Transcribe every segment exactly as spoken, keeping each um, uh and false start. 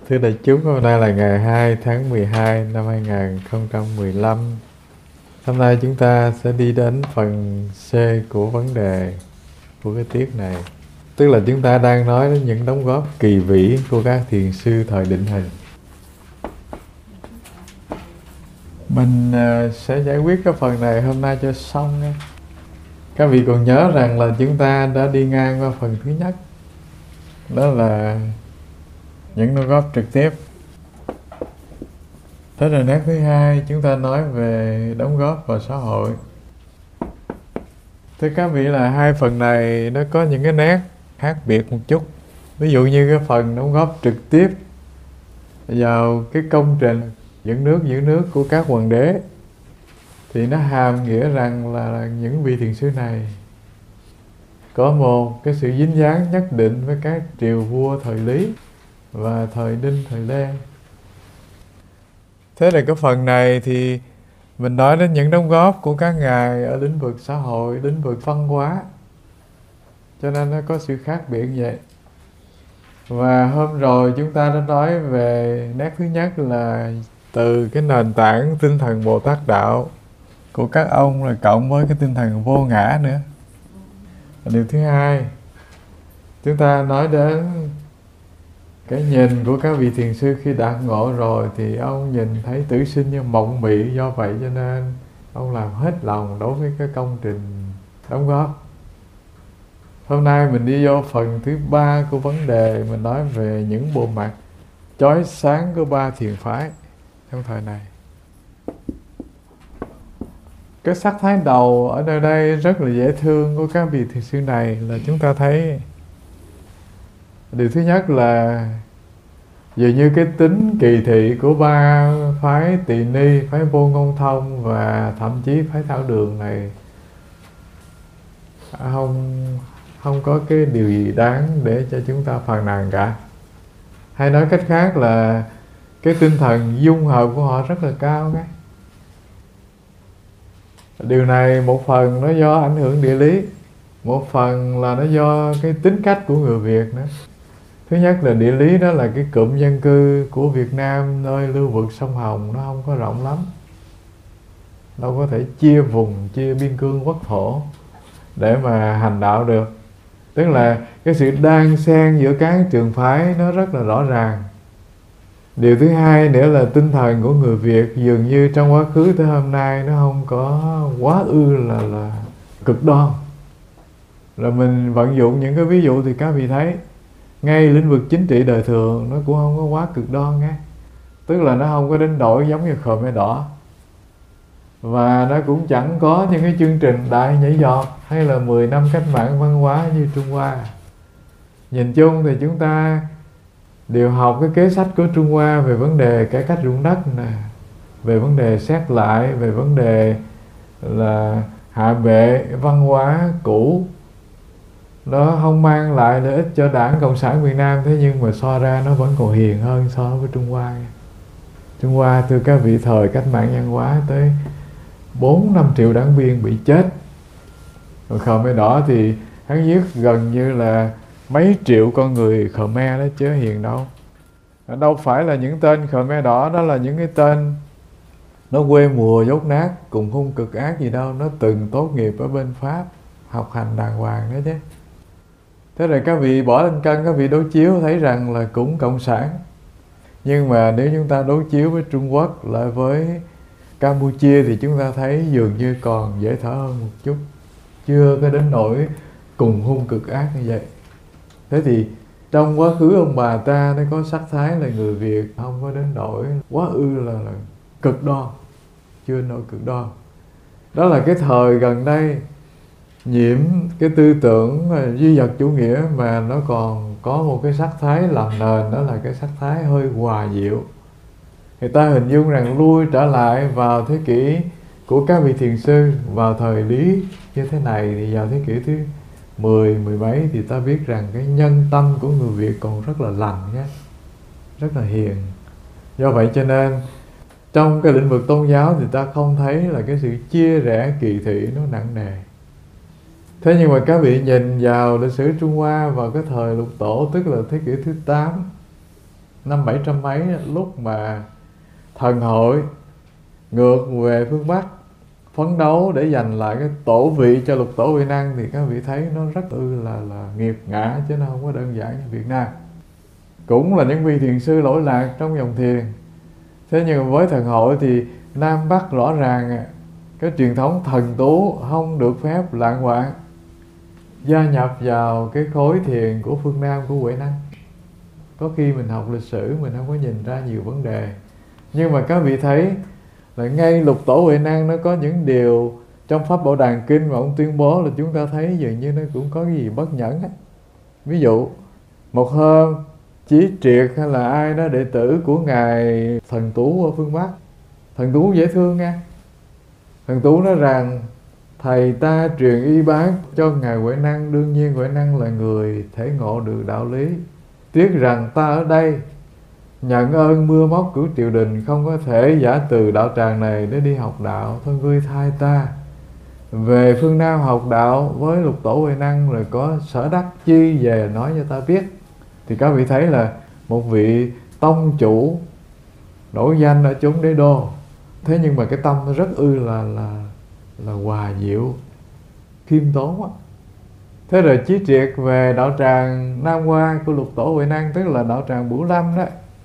Thưa đại chúng, hôm nay là ngày hai tháng mười hai năm hai nghìn không trăm mười lăm. Hôm nay chúng ta sẽ đi đến phần C của vấn đề của cái tiết này. Tức là chúng ta đang nói đến những đóng góp kỳ vĩ của các thiền sư thời định hình. Mình uh, sẽ giải quyết cái phần này hôm nay cho xong nha. Các vị còn nhớ rằng là chúng ta đã đi ngang qua phần thứ nhất, đó là những đóng góp trực tiếp. Thế rồi nét thứ hai chúng ta nói về đóng góp vào xã hội. Thưa các vị là hai phần này nó có những cái nét khác biệt một chút. Ví dụ như cái phần đóng góp trực tiếp vào cái công trình dẫn nước giữ nước của các hoàng đế thì nó hàm nghĩa rằng là những vị thiền sư này có một cái sự dính dáng nhất định với các triều vua thời Lý và thời Đinh, thời Lê. Thế là cái phần này thì mình nói đến những đóng góp của các ngài ở lĩnh vực xã hội, lĩnh vực văn hóa, cho nên nó có sự khác biệt vậy. Và hôm rồi chúng ta đã nói về nét thứ nhất là từ cái nền tảng tinh thần Bồ Tát Đạo của các ông, rồi cộng với cái tinh thần vô ngã nữa. Điều thứ hai, chúng ta nói đến cái nhìn của các vị thiền sư khi đạt ngộ rồi thì ông nhìn thấy tử sinh như mộng mị, do vậy cho nên ông làm hết lòng đối với cái công trình đóng góp. Hôm nay mình đi vô phần thứ ba của vấn đề, mình nói về những bộ mặt chói sáng của ba thiền phái trong thời này. Cái sắc thái đầu ở nơi đây rất là dễ thương của các vị thiền sư này là chúng ta thấy điều thứ nhất là dường như cái tính kỳ thị của ba phái Tỳ Ni, phái Vô Ngôn Thông và thậm chí phái Thảo Đường này không không có cái điều gì đáng để cho chúng ta phàn nàn cả. Hay nói cách khác là cái tinh thần dung hợp của họ rất là cao cái. Điều này một phần nó do ảnh hưởng địa lý, một phần là nó do cái tính cách của người Việt nữa. Thứ nhất là địa lý, đó là cái cụm dân cư của Việt Nam nơi lưu vực sông Hồng nó không có rộng lắm, đâu có thể chia vùng, chia biên cương quốc thổ để mà hành đạo được. Tức là cái sự đan xen giữa các trường phái nó rất là rõ ràng. Điều thứ hai nữa là tinh thần của người Việt dường như trong quá khứ tới hôm nay nó không có quá ư là, là cực đoan. Rồi mình vận dụng những cái ví dụ thì các vị thấy ngay lĩnh vực chính trị đời thường nó cũng không có quá cực đoan nghe. Tức là nó không có đến nỗi giống như Khmer Đỏ. Và nó cũng chẳng có những cái chương trình đại nhảy giọt hay là mười năm cách mạng văn hóa như Trung Hoa. Nhìn chung thì chúng ta đều học cái kế sách của Trung Hoa về vấn đề cải cách ruộng đất nè, về vấn đề xét lại, về vấn đề là hạ bệ văn hóa cũ. Nó không mang lại lợi ích cho Đảng Cộng sản Việt Nam, thế nhưng mà so ra nó vẫn còn hiền hơn so với Trung Hoa. Trung Hoa từ các vị thời cách mạng văn hóa tới bốn năm triệu đảng viên bị chết. Còn Khmer Đỏ thì hắn giết gần như là mấy triệu con người Khmer đó chứ hiền đâu. Đâu phải là những tên Khmer Đỏ đó là những cái tên nó quê mùa dốt nát cùng hung cực ác gì đâu. Nó từng tốt nghiệp ở bên Pháp, học hành đàng hoàng đó chứ. Thế rồi các vị bỏ lên cân, các vị đối chiếu thấy rằng là cũng cộng sản. Nhưng mà nếu chúng ta đối chiếu với Trung Quốc lại với Campuchia thì chúng ta thấy dường như còn dễ thở hơn một chút, chưa có đến nỗi cùng hung cực ác như vậy. Thế thì trong quá khứ ông bà ta nó có sắc thái là người Việt không có đến nỗi quá ư là, là cực đoan, chưa nỗi cực đoan. Đó là cái thời gần đây nhiễm cái tư tưởng duy vật chủ nghĩa mà nó còn có một cái sắc thái làm nền, đó là cái sắc thái hơi hòa diệu. Người ta hình dung rằng lui trở lại vào thế kỷ của các vị thiền sư vào thời Lý như thế này thì vào thế kỷ thứ mười, mười mấy thì ta biết rằng cái nhân tâm của người Việt còn rất là lành nhé, rất là hiền. Do vậy cho nên trong cái lĩnh vực tôn giáo thì ta không thấy là cái sự chia rẽ kỳ thị nó nặng nề. Thế nhưng mà các vị nhìn vào lịch sử Trung Hoa vào cái thời Lục Tổ, tức là thế kỷ thứ tám, năm bảy trăm mấy, lúc mà thần hội ngược về phương Bắc phấn đấu để giành lại cái tổ vị cho Lục Tổ Huệ Năng, thì các vị thấy nó rất ư là là nghiệt ngã, chứ nó không có đơn giản như Việt Nam. Cũng là những vị thiền sư lỗi lạc trong dòng thiền, thế nhưng với thần hội thì Nam Bắc rõ ràng cái truyền thống thần tú không được phép lạng hoạn gia nhập vào cái khối thiền của phương Nam của Huệ Năng. Có khi mình học lịch sử mình không có nhìn ra nhiều vấn đề, nhưng mà các vị thấy là ngay Lục Tổ Huệ Năng nó có những điều trong Pháp Bảo Đàn Kinh mà ông tuyên bố là chúng ta thấy dường như nó cũng có cái gì bất nhẫn ấy. Ví dụ một hôm Chí Triệt hay là ai đó đệ tử của ngài Thần Tú ở phương Bắc, Thần Tú dễ thương nha, Thần Tú nói rằng thầy ta truyền y bác cho ngài Huệ Năng, đương nhiên Huệ Năng là người thể ngộ được đạo lý, tiếc rằng ta ở đây nhận ơn mưa móc của triều đình, không có thể giả từ đạo tràng này để đi học đạo, thôi ngươi thay ta về phương Nam học đạo với Lục Tổ Huệ Năng, rồi có sở đắc chi về nói cho ta biết. Thì các vị thấy là một vị tông chủ nổi danh ở chốn đế đô, thế nhưng mà cái tâm nó rất ư là là là hòa diệu, khiêm tốn á. Thế rồi Chí Triệt về đạo tràng Nam Hoa của Lục Tổ Huệ Năng, tức là đạo tràng Bửu Lâm đó.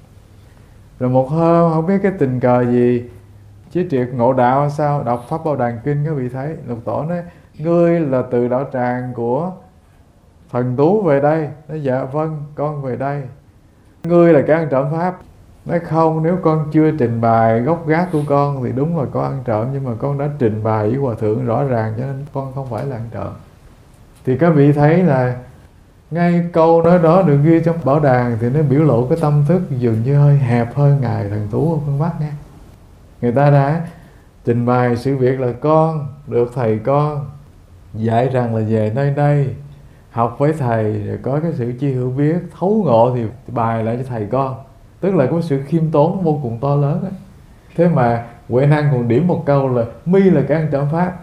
Rồi một hôm không biết cái tình cờ gì, Chí Triệt ngộ đạo sao, đọc Pháp Bảo Đàn Kinh, các vị thấy Lục Tổ nói ngươi là từ đạo tràng của Thần Tú về đây. Nói dạ vâng, con về đây. Ngươi là cái ăn trộm Pháp. Nói không, nếu con chưa trình bày gốc gác của con thì đúng là có ăn trộm, nhưng mà con đã trình bày với Hòa Thượng rõ ràng cho nên con không phải là ăn trộm. Thì các vị thấy là ngay câu nói đó được ghi trong Bảo Đàn thì nó biểu lộ cái tâm thức dường như hơi hẹp hơn ngài Thần Tú ở phương Bắc nha. Người ta đã trình bày sự việc là con được thầy con dạy rằng là về nơi đây học với thầy, rồi có cái sự chi hiểu biết thấu ngộ thì bài lại cho thầy con, tức là có sự khiêm tốn vô cùng to lớn ấy. Thế mà Huệ Năng còn điểm một câu là mi là cái ăn trộm Pháp.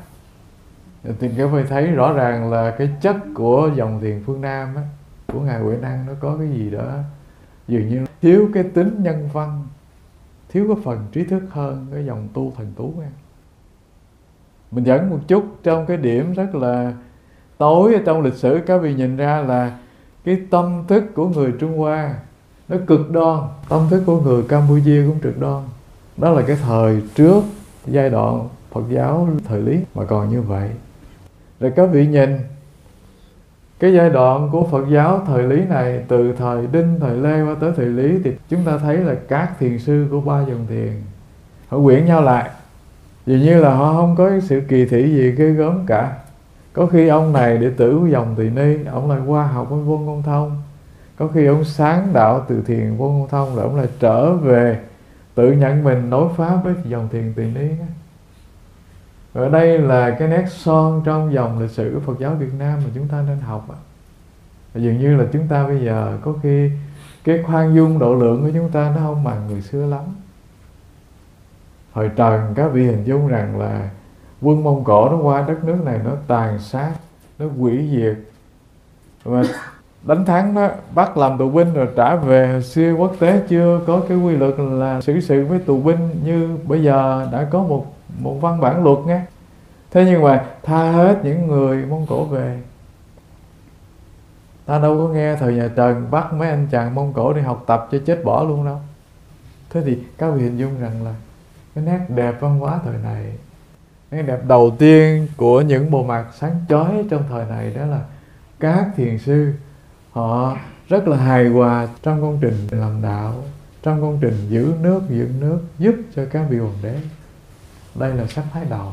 Thì các vị thấy rõ ràng là cái chất của dòng thiền phương Nam á, của ngài Huệ Năng nó có cái gì đó dường như thiếu cái tính nhân văn, thiếu cái phần trí thức hơn cái dòng tu Thần Tú nha. Mình dẫn một chút trong cái điểm rất là tối ở trong lịch sử, các vị nhìn ra là cái tâm thức của người Trung Hoa nó cực đoan, tâm thức của người Campuchia cũng cực đoan. Đó là cái thời trước giai đoạn Phật giáo thời Lý mà còn như vậy. Rồi các vị nhìn cái giai đoạn của Phật giáo thời Lý này, từ thời Đinh, thời Lê qua tới thời Lý, thì chúng ta thấy là các thiền sư của ba dòng thiền họ quyện nhau lại, dường như là họ không có sự kỳ thị gì ghê gớm cả. Có khi ông này đệ tử của dòng Tỳ Ni, ông lại qua học với Vô Ngôn Thông. Có khi ông sáng đạo từ thiền Vô Ngôn Thông, rồi ông lại trở về tự nhận mình nối pháp với dòng thiền Tỳ Ni. Ở đây là cái nét son trong dòng lịch sử Phật giáo Việt Nam mà chúng ta nên học. Dường như là chúng ta bây giờ có khi cái khoan dung độ lượng của chúng ta nó không bằng người xưa lắm. Thời Trần các vị hình dung rằng là quân Mông Cổ nó qua đất nước này, nó tàn sát, nó hủy diệt, và đánh thắng nó, bắt làm tù binh rồi trả về. Hồi xưa quốc tế chưa có cái quy luật là xử sự với tù binh như bây giờ đã có một một văn bản luật nghe. Thế nhưng mà tha hết những người Mông Cổ về. Ta đâu có nghe thời nhà Trần bắt mấy anh chàng Mông Cổ đi học tập cho chết bỏ luôn đâu. Thế thì các vị hình dung rằng là cái nét đẹp văn hóa thời này, cái đẹp đầu tiên của những bộ mặt sáng chói trong thời này đó là các thiền sư họ rất là hài hòa trong công trình làm đạo, trong công trình giữ nước, dựng nước, giúp cho các vị hoàng đế. Đây là sắc thái đầu.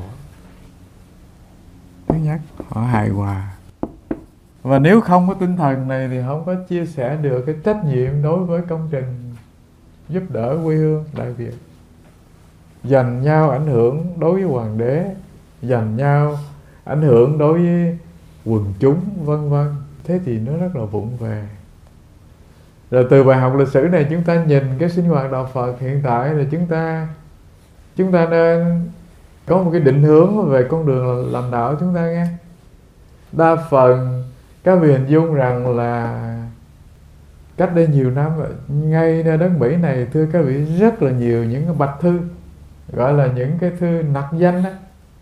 Thứ nhất, họ hài hòa. Và nếu không có tinh thần này thì không có chia sẻ được cái trách nhiệm đối với công trình giúp đỡ quê hương Đại Việt. Dành nhau ảnh hưởng đối với hoàng đế, dành nhau ảnh hưởng đối với quần chúng, vân vân. Thế thì nó rất là vụng về. Rồi từ bài học lịch sử này chúng ta nhìn cái sinh hoạt đạo Phật hiện tại, là chúng ta chúng ta nên có một cái định hướng về con đường làm đạo chúng ta nghe. Đa phần các vị hình dung rằng là cách đây nhiều năm, ngay nơi đất Mỹ này, thưa các vị, rất là nhiều những cái bạch thư, gọi là những cái thư nặc danh đó.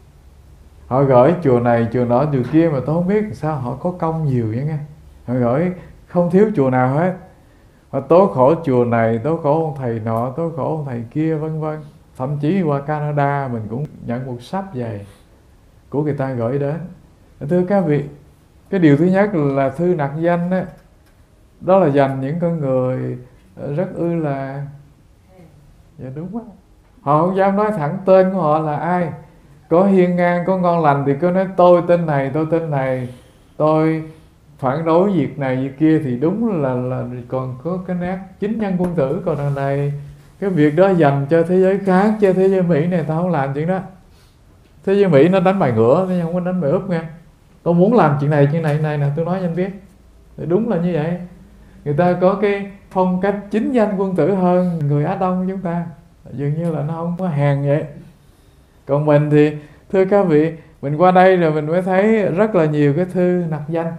Họ gửi chùa này, chùa nọ, chùa kia, mà tôi không biết sao họ có công nhiều vậy nghe. Họ gửi không thiếu chùa nào hết. Họ tố khổ chùa này, tố khổ ông thầy nọ, tố khổ ông thầy kia, vân vân. Thậm chí qua Canada mình cũng nhận một sắp dày của người ta gửi đến. Thưa các vị, cái điều thứ nhất là thư nặc danh đó, đó là dành những con người rất ư là, dạ đúng á, họ không dám nói thẳng tên của họ là ai. Có hiên ngang, có ngon lành thì cứ nói tôi tên này, tôi tên này, tôi phản đối việc này việc kia, thì đúng là là còn có cái nét chính nhân quân tử. Còn đằng này cái việc đó dành cho thế giới khác, cho thế giới Mỹ này tao không làm chuyện đó. Thế giới Mỹ nó đánh bài ngửa, nó không có đánh bài úp nha. Tôi muốn làm chuyện này, chuyện này này nè, tôi nói cho anh biết. Thì đúng là như vậy. Người ta có cái phong cách chính danh quân tử hơn người Á Đông của chúng ta, dường như là nó không có hèn vậy. Còn mình thì thưa các vị, mình qua đây rồi mình mới thấy rất là nhiều cái thư nặc danh,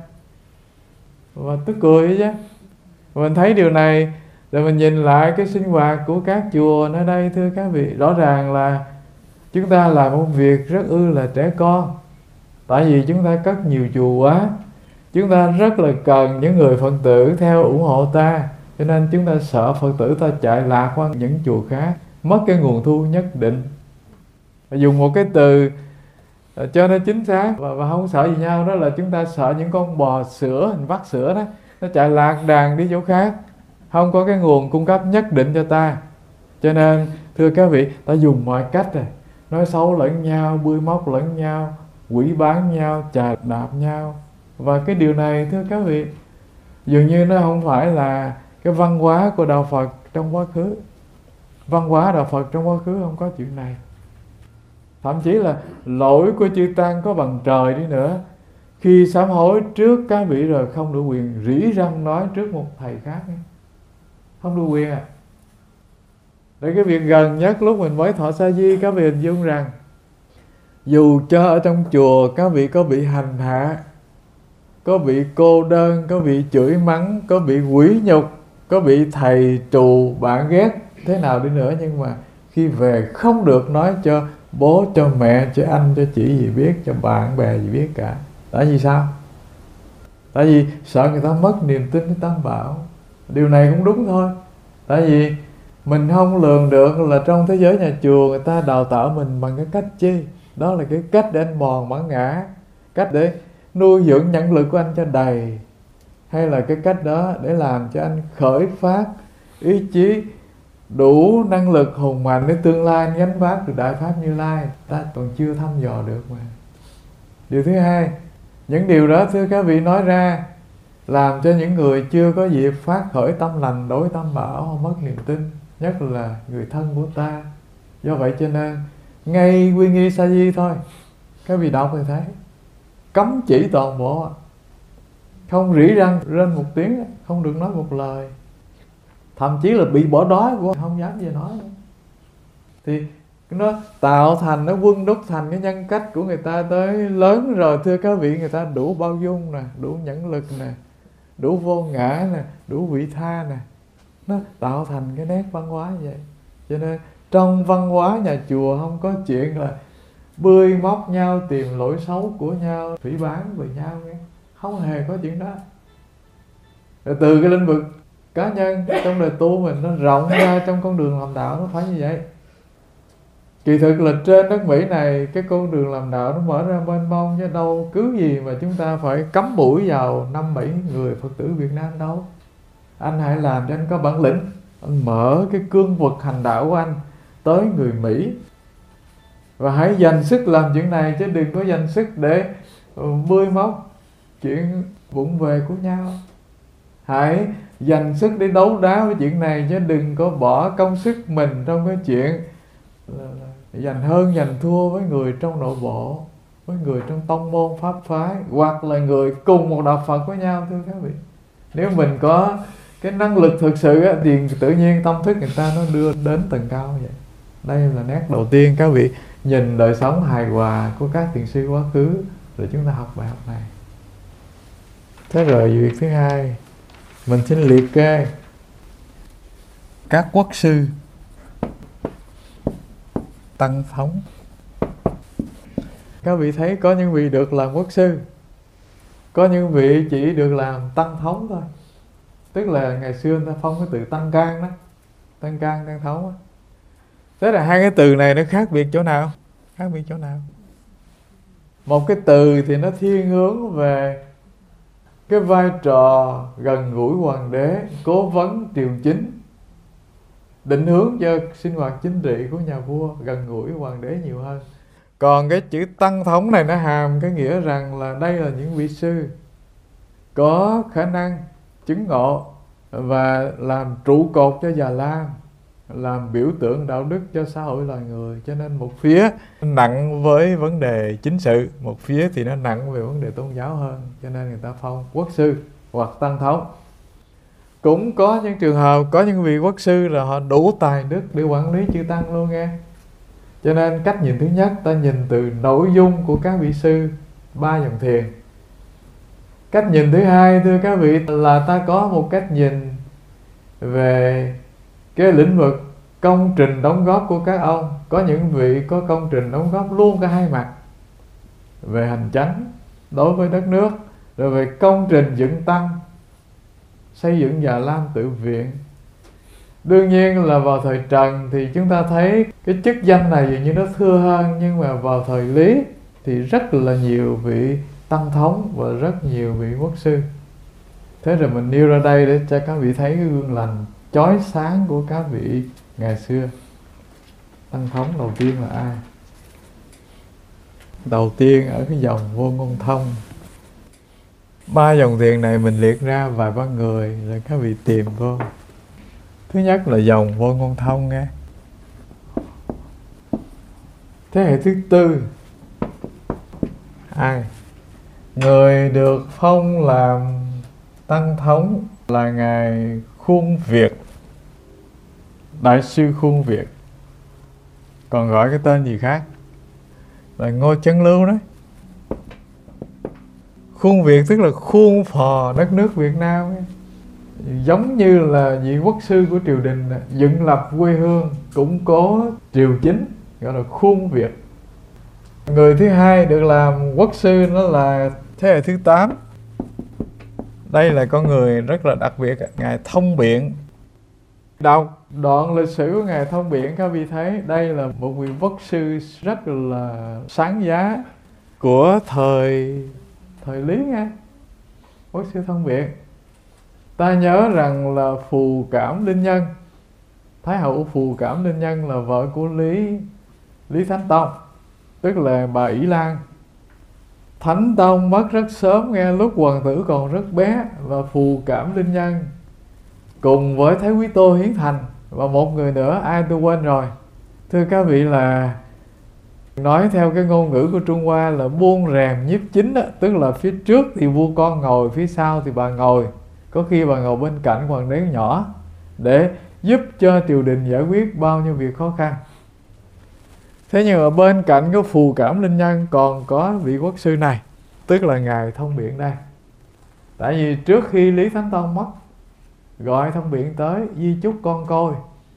và tức cười ấy chứ. Mình thấy điều này rồi mình nhìn lại cái sinh hoạt của các chùa nơi đây, thưa các vị, rõ ràng là chúng ta làm một việc rất ư là trẻ con. Tại vì chúng ta cất nhiều chùa quá, chúng ta rất là cần những người Phật tử theo ủng hộ ta, cho nên chúng ta sợ Phật tử ta chạy lạc qua những chùa khác, mất cái nguồn thu nhất định. Dùng một cái từ cho nó chính xác và, và không sợ gì nhau, đó là chúng ta sợ những con bò sữa, hình vắt sữa đó, nó chạy lạc đàn đi chỗ khác, không có cái nguồn cung cấp nhất định cho ta. Cho nên thưa các vị, ta dùng mọi cách rồi, nói xấu lẫn nhau, bươi móc lẫn nhau, quỷ bán nhau, chà đạp nhau. Và cái điều này thưa các vị, dường như nó không phải là cái văn hóa của đạo Phật trong quá khứ. Văn hóa đạo Phật trong quá khứ không có chuyện này. Thậm chí là lỗi của chư Tăng có bằng trời đi nữa, khi sám hối trước các vị rồi không đủ quyền rỉ răng nói trước một thầy khác, không đủ quyền à. Để cái việc gần nhất lúc mình mới thọ sa di, các vị hình dung rằng dù cho ở trong chùa các vị có bị hành hạ, có bị cô đơn, có bị chửi mắng, có bị quỷ nhục, có bị thầy trù bạn ghét thế nào đi nữa, nhưng mà khi về không được nói cho bố, cho mẹ, cho anh, cho chị gì biết, cho bạn bè gì biết cả. Tại vì sao? Tại vì sợ người ta mất niềm tin với Tam Bảo. Điều này cũng đúng thôi. Tại vì mình không lường được là trong thế giới nhà chùa người ta đào tạo mình bằng cái cách chi. Đó là cái cách để anh mòn bản ngã, cách để nuôi dưỡng nhãn lực của anh cho đầy, hay là cái cách đó để làm cho anh khởi phát ý chí đủ năng lực hùng mạnh để tương lai anh gánh vác được Đại Pháp Như Lai. Ta còn chưa thăm dò được mà. Điều thứ hai, những điều đó thưa các vị nói ra làm cho những người chưa có dịp phát khởi tâm lành đối Tam Bảo mất niềm tin, nhất là người thân của ta. Do vậy cho nên ngay quy nghi sa di thôi, các vị đọc thì thấy cấm chỉ toàn bộ, không rỉ răng lên một tiếng, không được nói một lời, thậm chí là bị bỏ đói cũng không dám gì nói nữa. Thì nó tạo thành, nó quân đúc thành cái nhân cách của người ta tới lớn rồi, thưa các vị, người ta đủ bao dung nè, đủ nhẫn lực nè, đủ vô ngã nè, đủ vị tha nè, nó tạo thành cái nét văn hóa như vậy. Cho nên trong văn hóa nhà chùa không có chuyện là bươi móc nhau, tìm lỗi xấu của nhau, phỉ báng về nhau nghe. Không hề có chuyện đó. Rồi từ cái lĩnh vực cá nhân trong đời tu mình nó rộng ra trong con đường làm đạo, nó phải như vậy. Kỳ thực là trên đất Mỹ này, cái con đường làm đạo nó mở ra mênh mông, chứ đâu cứ gì mà chúng ta phải cắm mũi vào năm bảy người Phật tử Việt Nam đâu. Anh hãy làm cho anh có bản lĩnh, anh mở cái cương vực hành đạo của anh tới người Mỹ, và hãy dành sức làm chuyện này, chứ đừng có dành sức để bươi móc chuyện vụng về của nhau. Hãy dành sức để đấu đá với chuyện này, chứ đừng có bỏ công sức mình trong cái chuyện là, là dành hơn dành thua với người trong nội bộ, với người trong tông môn pháp phái, hoặc là người cùng một đạo Phật với nhau. Thưa các vị, nếu mình có cái năng lực thực sự á, thì tự nhiên tâm thức người ta nó đưa đến tầng cao như vậy. Đây là nét đầu tiên, các vị nhìn đời sống hài hòa của các thiền sư quá khứ, rồi chúng ta học bài học này. Thế rồi việc thứ hai, Mình xin liệt kê các quốc sư, tăng thống. Các vị thấy có những vị được làm quốc sư, có những vị chỉ được làm tăng thống thôi. Tức là ngày xưa người ta phong cái từ tăng can đó, tăng can, tăng thống đó. Thế là hai cái từ này nó khác biệt chỗ nào? Khác biệt chỗ nào? Một cái từ thì nó thiên hướng về cái vai trò gần gũi hoàng đế, cố vấn triều chính, định hướng cho sinh hoạt chính trị của nhà vua, gần gũi hoàng đế nhiều hơn. Còn cái chữ tăng thống này nó hàm cái nghĩa rằng là đây là những vị sư có khả năng chứng ngộ và làm trụ cột cho Già Lam, làm biểu tượng đạo đức cho xã hội loài người. Cho nên một phía nặng với vấn đề chính sự, một phía thì nó nặng về vấn đề tôn giáo hơn. Cho nên người ta phong quốc sư hoặc tăng thống. Cũng có những trường hợp có những vị quốc sư là họ đủ tài đức để quản lý chư tăng luôn nghe. Cho nên cách nhìn thứ nhất, ta nhìn từ nội dung của các vị sư ba dòng thiền. Cách nhìn thứ hai, thưa các vị, là ta có một cách nhìn về cái lĩnh vực công trình đóng góp của các ông. Có những vị có công trình đóng góp luôn cả hai mặt, về hành chánh đối với đất nước, rồi về công trình dựng tăng, xây dựng Già Lam tự viện. Đương nhiên là vào thời Trần thì chúng ta thấy cái chức danh này dường như nó thưa hơn, nhưng mà vào thời Lý thì rất là nhiều vị tăng thống và rất nhiều vị quốc sư. Thế rồi mình nêu ra đây để cho các vị thấy cái gương lành chói sáng của các vị ngày xưa. Tăng thống đầu tiên là ai? Đầu tiên ở cái dòng Vô Ngôn Thông. Ba dòng thiền này mình liệt ra vài ba người rồi các vị tìm vô. Thứ nhất là dòng Vô Ngôn Thông nghe. Thế hệ thứ tư ai? Người được phong làm tăng thống là ngài Khuôn Việt, Đại sư Khuôn Việt, còn gọi cái tên gì khác là Ngô Chân Lưu đấy. Khuôn Việt tức là khuôn phò đất nước Việt Nam ấy. Giống như là vị quốc sư của triều đình, dựng lập quê hương, củng cố triều chính, gọi là Khuôn Việt. Người thứ hai được làm quốc sư đó là thế hệ thứ tám. Đây là con người rất là đặc biệt, ngài Thông Biện. Đọc đoạn lịch sử của ngài Thông Biện, các vị thấy đây là một vị quốc sư rất là sáng giá của thời thời Lý nghe. Quốc sư Thông Biện. Ta nhớ rằng là Phù Cảm Linh Nhân, Thái hậu Phù Cảm Linh Nhân là vợ của Lý Lý Thánh Tông, tức là bà Ỷ Lan. Thánh Tông mất rất sớm nghe, lúc hoàng tử còn rất bé, và Phù Cảm Linh Nhân cùng với Thái Quý Tô Hiến Thành và một người nữa ai tôi quên rồi. Thưa các vị, là nói theo cái ngôn ngữ của Trung Hoa là buông rèm nhiếp chính đó, tức là phía trước thì vua con ngồi, phía sau thì bà ngồi, có khi bà ngồi bên cạnh hoàng đế nhỏ để giúp cho triều đình giải quyết bao nhiêu việc khó khăn. Thế nhưng mà bên cạnh cái Phù Cảm Linh Nhân còn có vị quốc sư này, tức là ngài Thông Biện đây. Tại vì trước khi Lý Thánh Tông mất, gọi Thông Biện tới di chúc con coi.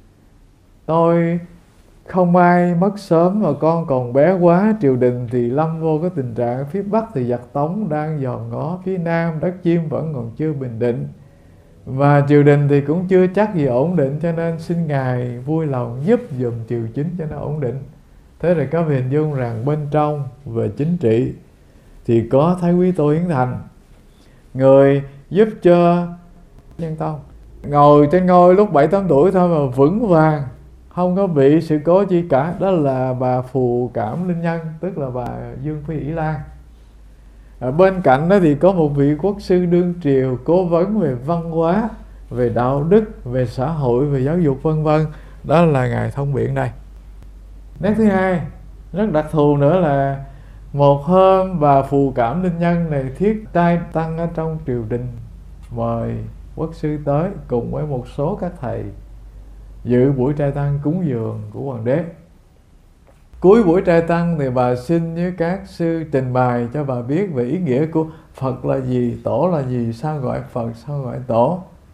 Tôi không ai mất sớm mà con còn bé quá, triều đình thì lâm vô cái tình trạng phía Bắc thì giặc Tống đang dòm ngó, phía Nam đất Chiêm vẫn còn chưa bình định, và triều đình thì cũng chưa chắc gì ổn định, cho nên xin ngài vui lòng giúp dùm triều chính cho nó ổn định. Thế rồi các vị hình dung rằng bên trong về chính trị thì có Thái Quý Tô Hiến Thành, người giúp cho Nhân Tông ngồi trên ngôi lúc bảy tám tuổi thôi mà vững vàng, không có bị sự cố chi cả. Đó là bà Phù Cảm Linh Nhân, tức là bà Dương Phi Ỷ Lan. Ở bên cạnh đó thì có một vị quốc sư đương triều cố vấn về văn hóa, về đạo đức, về xã hội, về giáo dục vân vân. Đó là ngài Thông Biện đây. Nét thứ hai rất đặc thù nữa là một hôm bà Phù Cảm Linh Nhân này thiết trai tăng ở trong triều đình, mời quốc sư tới cùng với một số các thầy dự buổi trai tăng cúng dường của hoàng đế. Cuối buổi trai tăng thì bà xin với các sư trình bày cho bà biết về ý nghĩa của Phật là gì, Tổ là gì, sao gọi Phật, sao gọi Tổ.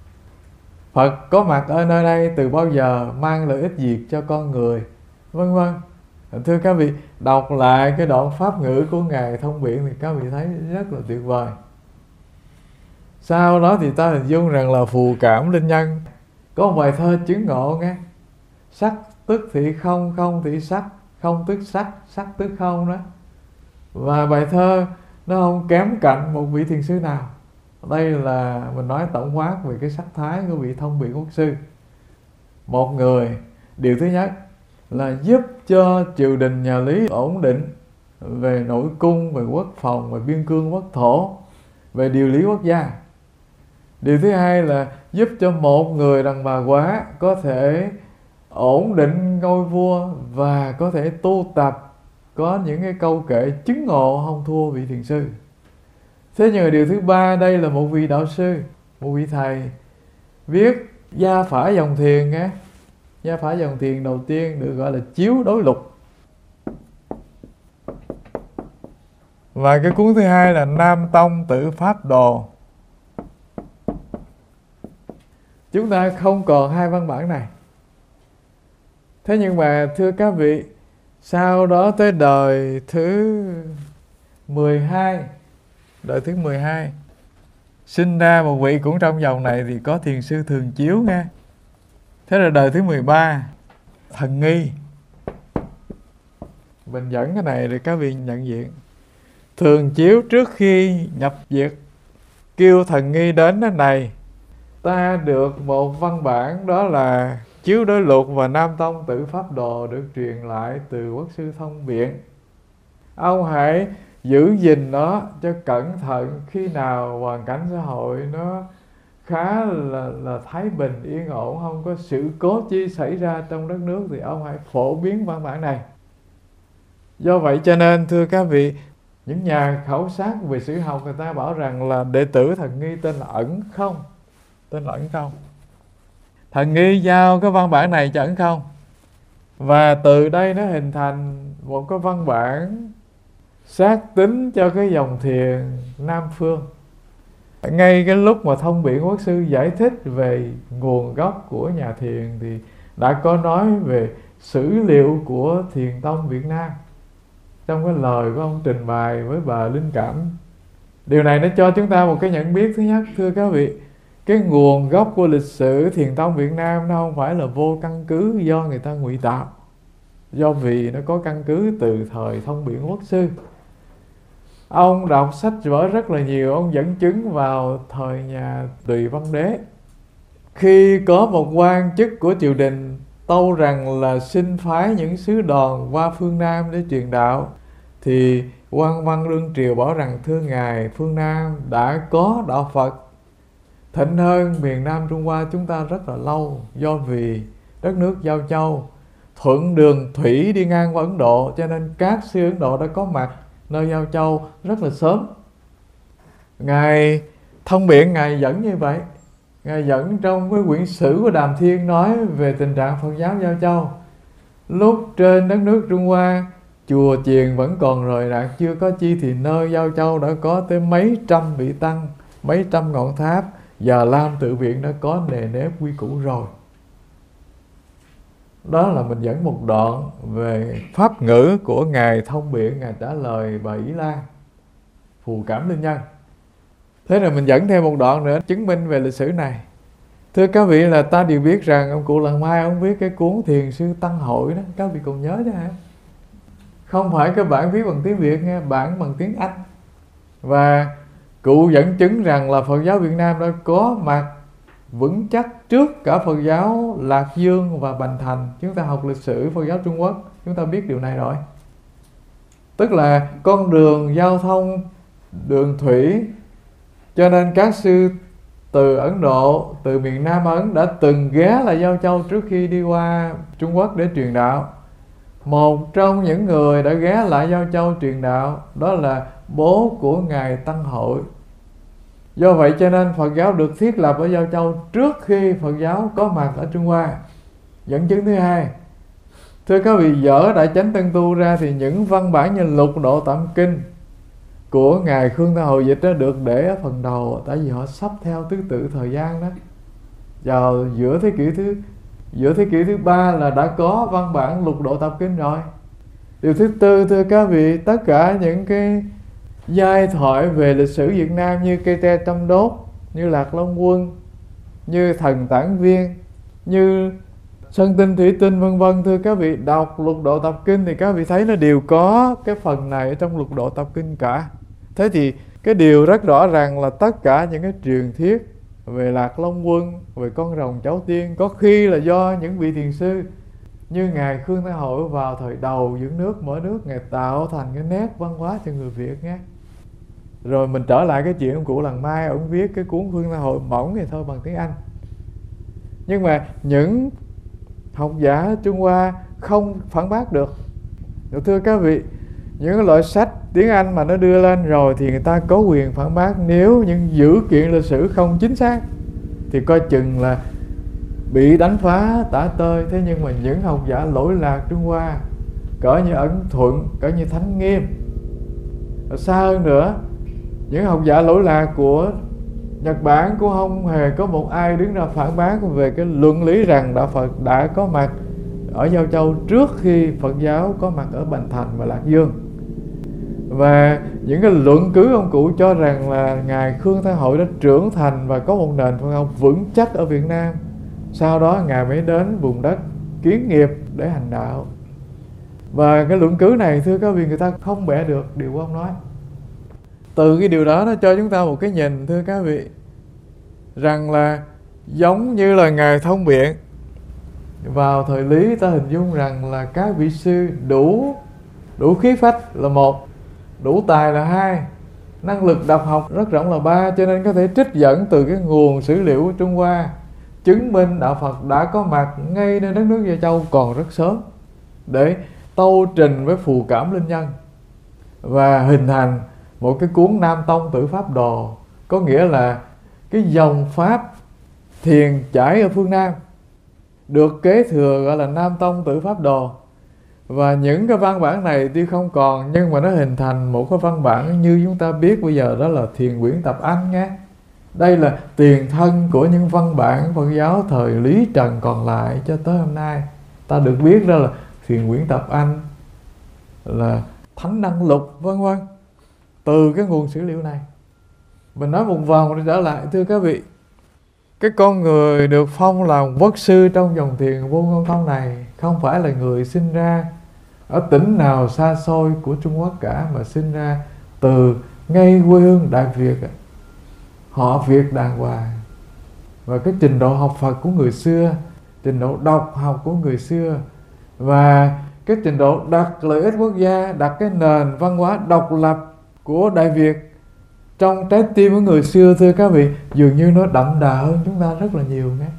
Phật có mặt ở nơi đây từ bao giờ, mang lợi ích gì cho con người, vân vân. Thưa các vị, đọc lại cái đoạn pháp ngữ của Ngài Thông Biển thì các vị thấy rất là tuyệt vời. Sau đó thì ta hình dung rằng là phù cảm linh nhân. Có một bài thơ chứng ngộ nghe: sắc tức thị không, không thị sắc, không tức sắc, sắc tức không đó. Và bài thơ nó không kém cạnh một vị thiền sư nào. Đây là mình nói tổng quát về cái sắc thái của vị Thông Biển Quốc sư. Một người, điều thứ nhất là giúp cho triều đình nhà Lý ổn định về nội cung, về quốc phòng, về biên cương quốc thổ, về điều lý quốc gia. Điều thứ hai là giúp cho một người đàn bà quá có thể ổn định ngôi vua và có thể tu tập, có những cái câu kệ chứng ngộ không thua vị thiền sư. Thế nhưng điều thứ ba, đây là một vị đạo sư, một vị thầy viết gia phả dòng thiền nghe. Gia phả dòng thiền đầu tiên được gọi là chiếu đối lục. Và cái cuốn thứ hai là Nam Tông Tự Pháp Đồ. Chúng ta không còn hai văn bản này. Thế nhưng mà thưa các vị, sau đó tới đời thứ mười hai, đời thứ mười hai, sinh ra một vị cũng trong dòng này thì có thiền sư Thường Chiếu nghe. Thế là đời thứ mười ba, Thần Nghi. Mình dẫn cái này để các vị nhận diện. Thường Chiếu trước khi nhập diệt kêu Thần Nghi đến thế này: ta được một văn bản, đó là Chiếu Đối Lục và Nam Tông Tự Pháp Đồ, được truyền lại từ quốc sư Thông Biển. Ông hãy giữ gìn nó cho cẩn thận, khi nào hoàn cảnh xã hội nó khá là, là thái bình, yên ổn, không có sự cố chi xảy ra trong đất nước thì ông hãy phổ biến văn bản này. Do vậy cho nên thưa các vị, những nhà khảo sát về sử học người ta bảo rằng là đệ tử Thần Nghi tên là Ẩn Không. Tên là Ẩn Không. Thần Nghi giao cái văn bản này cho Ẩn Không. Và từ đây nó hình thành một cái văn bản xác tính cho cái dòng thiền Nam Phương. Ngay cái lúc mà Thông Biển Quốc sư giải thích về nguồn gốc của nhà thiền thì đã có nói về sử liệu của Thiền Tông Việt Nam trong cái lời của ông trình bày với bà Linh Cảm. Điều này nó cho chúng ta một cái nhận biết. Thứ nhất, thưa các vị, cái nguồn gốc của lịch sử Thiền Tông Việt Nam nó không phải là vô căn cứ do người ta ngụy tạo, do vì nó có căn cứ từ thời Thông Biển Quốc sư. Ông đọc sách vở rất là nhiều, ông dẫn chứng vào thời nhà Tùy Văn Đế. Khi có một quan chức của triều đình tâu rằng là xin phái những sứ đoàn qua phương Nam để truyền đạo, thì quan văn đương triều bảo rằng thưa ngài, phương Nam đã có đạo Phật thịnh hơn miền Nam Trung Hoa chúng ta rất là lâu, do vì đất nước giao châu thuận đường thủy đi ngang qua Ấn Độ, cho nên các sư Ấn Độ đã có mặt nơi giao châu rất là sớm. Ngài Thông Biển ngài dẫn như vậy. Ngài dẫn trong cái quyển sử của Đàm Thiên nói về tình trạng Phật giáo giao châu. Lúc trên đất nước Trung Hoa, chùa chiền vẫn còn rời rạc chưa có chi, thì nơi giao châu đã có tới mấy trăm vị tăng, mấy trăm ngọn tháp, Già Lam tự viện đã có nề nếp quy củ rồi. Đó là mình dẫn một đoạn về pháp ngữ của Ngài Thông Biển, Ngài trả lời bà Ý Lan, phù cảm linh nhân. Thế rồi mình dẫn thêm một đoạn nữa chứng minh về lịch sử này. Thưa các vị, là ta đều biết rằng ông cụ Lần Mai ông viết cái cuốn Thiền Sư Tăng Hội đó, các vị còn nhớ chứ hả? Không phải cái bản viết bằng tiếng Việt nghe, bản bằng tiếng Anh. Và cụ dẫn chứng rằng là Phật giáo Việt Nam đã có mặt vững chắc trước cả Phật giáo Lạc Dương và Bành Thành. Chúng ta học lịch sử Phật giáo Trung Quốc, chúng ta biết điều này rồi. Tức là con đường giao thông đường thủy, cho nên các sư từ Ấn Độ, từ miền Nam Ấn đã từng ghé lại Giao Châu trước khi đi qua Trung Quốc để truyền đạo. Một trong những người đã ghé lại Giao Châu truyền đạo đó là bố của Ngài Tăng Hội. Do vậy cho nên Phật giáo được thiết lập ở Giao Châu trước khi Phật giáo có mặt ở Trung Hoa. Dẫn chứng thứ hai, thưa các vị, dở Đại Chánh Tân Tu ra thì những văn bản như Lục Độ Tạm Kinh của Ngài Khương Thái Hậu Dịch đó được để ở phần đầu, tại vì họ sắp theo thứ tự thời gian đó. vào giữa thế kỷ thứ giữa thế kỷ thứ ba là đã có văn bản lục độ tập kinh rồi. Điều thứ tư, thưa các vị, tất cả những cái giai thoại về lịch sử Việt Nam như Cây Tre Trăm Đốt, như Lạc Long Quân, như Thần Tản Viên, như Sơn Tinh Thủy Tinh vân vân, thưa các vị, đọc lục độ tập kinh thì các vị thấy nó đều có cái phần này ở trong lục độ tập kinh cả. Thế thì cái điều rất rõ ràng là tất cả những cái truyền thuyết về Lạc Long Quân, về con rồng cháu tiên, có khi là do những vị thiền sư như ngài Khương Thái Hội vào thời đầu dựng nước mở nước, ngài tạo thành cái nét văn hóa cho người Việt nhé. Rồi mình trở lại cái chuyện ông cụ Làng Mai, ông viết cái cuốn Khương Thái Hội mỏng thì thôi bằng tiếng Anh. Nhưng mà những học giả Trung Hoa không phản bác được. Thưa các vị, những loại sách tiếng Anh mà nó đưa lên rồi thì người ta có quyền phản bác. Nếu những dữ kiện lịch sử không chính xác thì coi chừng là bị đánh phá tả tơi. Thế nhưng mà những học giả lỗi lạc Trung Hoa, cỡ như Ấn Thuận, cỡ như Thánh Nghiêm, xa hơn nữa, những học giả lỗi lạc của Nhật Bản cũng không hề có một ai đứng ra phản bác về cái luận lý rằng Đạo Phật đã có mặt ở Giao Châu trước khi Phật giáo có mặt ở Bành Thành và Lạc Dương. Và những cái luận cứ ông cụ cho rằng là ngài Khương Thái Hội đã trưởng thành và có một nền Phật học vững chắc ở Việt Nam. Sau đó ngài mới đến vùng đất Kiến Nghiệp để hành đạo. Và cái luận cứ này, thưa các vị, người ta không bẻ được điều của ông nói. Từ cái điều đó nó cho chúng ta một cái nhìn, thưa các vị, rằng là giống như là ngài Thông Biện vào thời Lý, ta hình dung rằng là các vị sư đủ đủ khí phách là một, đủ tài là hai, năng lực đọc học rất rộng là ba, cho nên có thể trích dẫn từ cái nguồn sử liệu của Trung Hoa chứng minh Đạo Phật đã có mặt ngay nơi đất nước Giao Châu còn rất sớm, để tâu trình với phù cảm linh nhân và hình thành một cái cuốn Nam Tông Tử Pháp Đồ. Có nghĩa là cái dòng pháp thiền chảy ở phương Nam được kế thừa gọi là Nam Tông Tử Pháp Đồ. Và những cái văn bản này tuy không còn, nhưng mà nó hình thành một cái văn bản như chúng ta biết bây giờ, đó là Thiền Quyển Tập Anh nhé. Đây là tiền thân của những văn bản Phật giáo thời Lý Trần còn lại cho tới hôm nay. Ta được biết đó là Thiền Quyển Tập Anh, là Thánh Đăng Lục vân vân, từ cái nguồn sử liệu này. Mình nói một vòng rồi trở lại, thưa các vị, cái con người được phong làm quốc sư trong dòng thiền Vô Ngôn Tông này không phải là người sinh ra ở tỉnh nào xa xôi của Trung Quốc cả, mà sinh ra từ ngay quê hương Đại Việt, họ Việt đàng hoàng. Và cái trình độ học Phật của người xưa, trình độ đọc học của người xưa, và cái trình độ đặt lợi ích quốc gia, đặt cái nền văn hóa độc lập của Đại Việt trong trái tim của người xưa, thưa các vị, dường như nó đậm đà hơn chúng ta rất là nhiều nhé.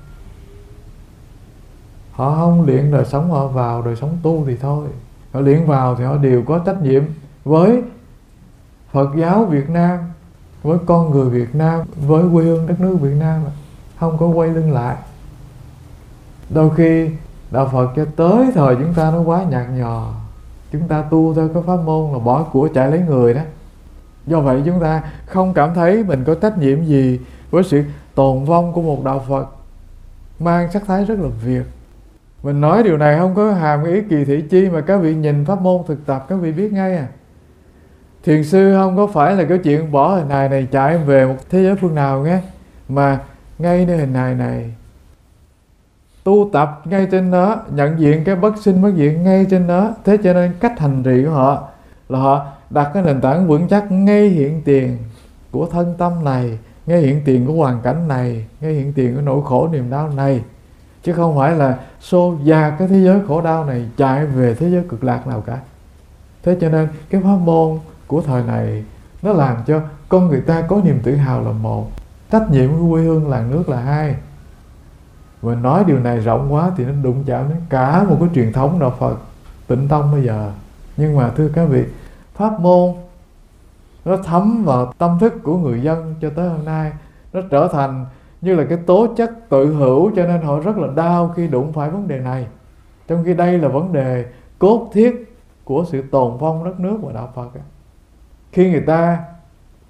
Họ không luyện đời sống họ vào đời sống tu thì thôi, họ luyện vào thì họ đều có trách nhiệm với Phật giáo Việt Nam, với con người Việt Nam, với quê hương đất nước Việt Nam, không có quay lưng lại. Đôi khi Đạo Phật cho tới thời chúng ta nó quá nhạt nhòa, chúng ta tu theo cái pháp môn là bỏ của chạy lấy người đó. Do vậy chúng ta không cảm thấy mình có trách nhiệm gì với sự tồn vong của một đạo Phật mang sắc thái rất là Việt. Mình nói điều này không có hàm ý kỳ thị chi, mà các vị nhìn pháp môn thực tập các vị biết ngay à. Thiền sư không có phải là cái chuyện bỏ hình hài này chạy về một thế giới phương nào nhé, mà ngay nơi hình hài này tu tập ngay trên đó, nhận diện cái bất sinh bất diệt ngay trên đó. Thế cho nên cách hành trì của họ là họ đặt cái nền tảng vững chắc ngay hiện tiền của thân tâm này, ngay hiện tiền của hoàn cảnh này, ngay hiện tiền của nỗi khổ niềm đau này, chứ không phải là xô dạt cái thế giới khổ đau này chạy về thế giới cực lạc nào cả. Thế cho nên cái pháp môn của thời này nó làm cho con người ta có niềm tự hào là một, trách nhiệm của quê hương làng nước là hai. Và nói điều này rộng quá thì nó đụng chạm đến cả một cái truyền thống đạo Phật Tịnh Tông bây giờ. Nhưng mà thưa các vị, pháp môn nó thấm vào tâm thức của người dân cho tới hôm nay, nó trở thành như là cái tố chất tự hữu, cho nên họ rất là đau khi đụng phải vấn đề này. Trong khi đây là vấn đề cốt thiết của sự tồn vong đất nước và đạo Phật. Khi người ta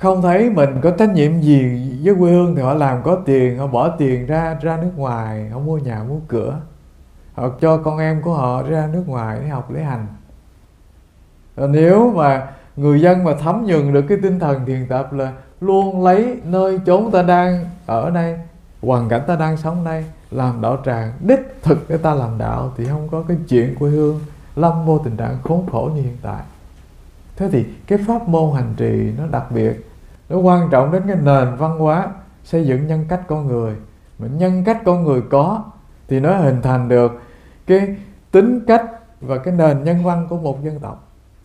không thấy mình có trách nhiệm gì với quê hương thì họ làm có tiền, họ bỏ tiền ra ra nước ngoài, họ mua nhà mua cửa, họ cho con em của họ ra nước ngoài để học để hành. Rồi nếu mà người dân mà thấm nhuần được cái tinh thần thiền tập là luôn lấy nơi chốn ta đang ở đây, hoàn cảnh ta đang sống đây làm đạo tràng đích thực để ta làm đạo, thì không có cái chuyện quê hương lâm vô tình trạng khốn khổ như hiện tại. Thế thì cái pháp môn hành trì nó đặc biệt, nó quan trọng đến cái nền văn hóa xây dựng nhân cách con người. Mà nhân cách con người có thì nó hình thành được cái tính cách và cái nền nhân văn của một dân tộc.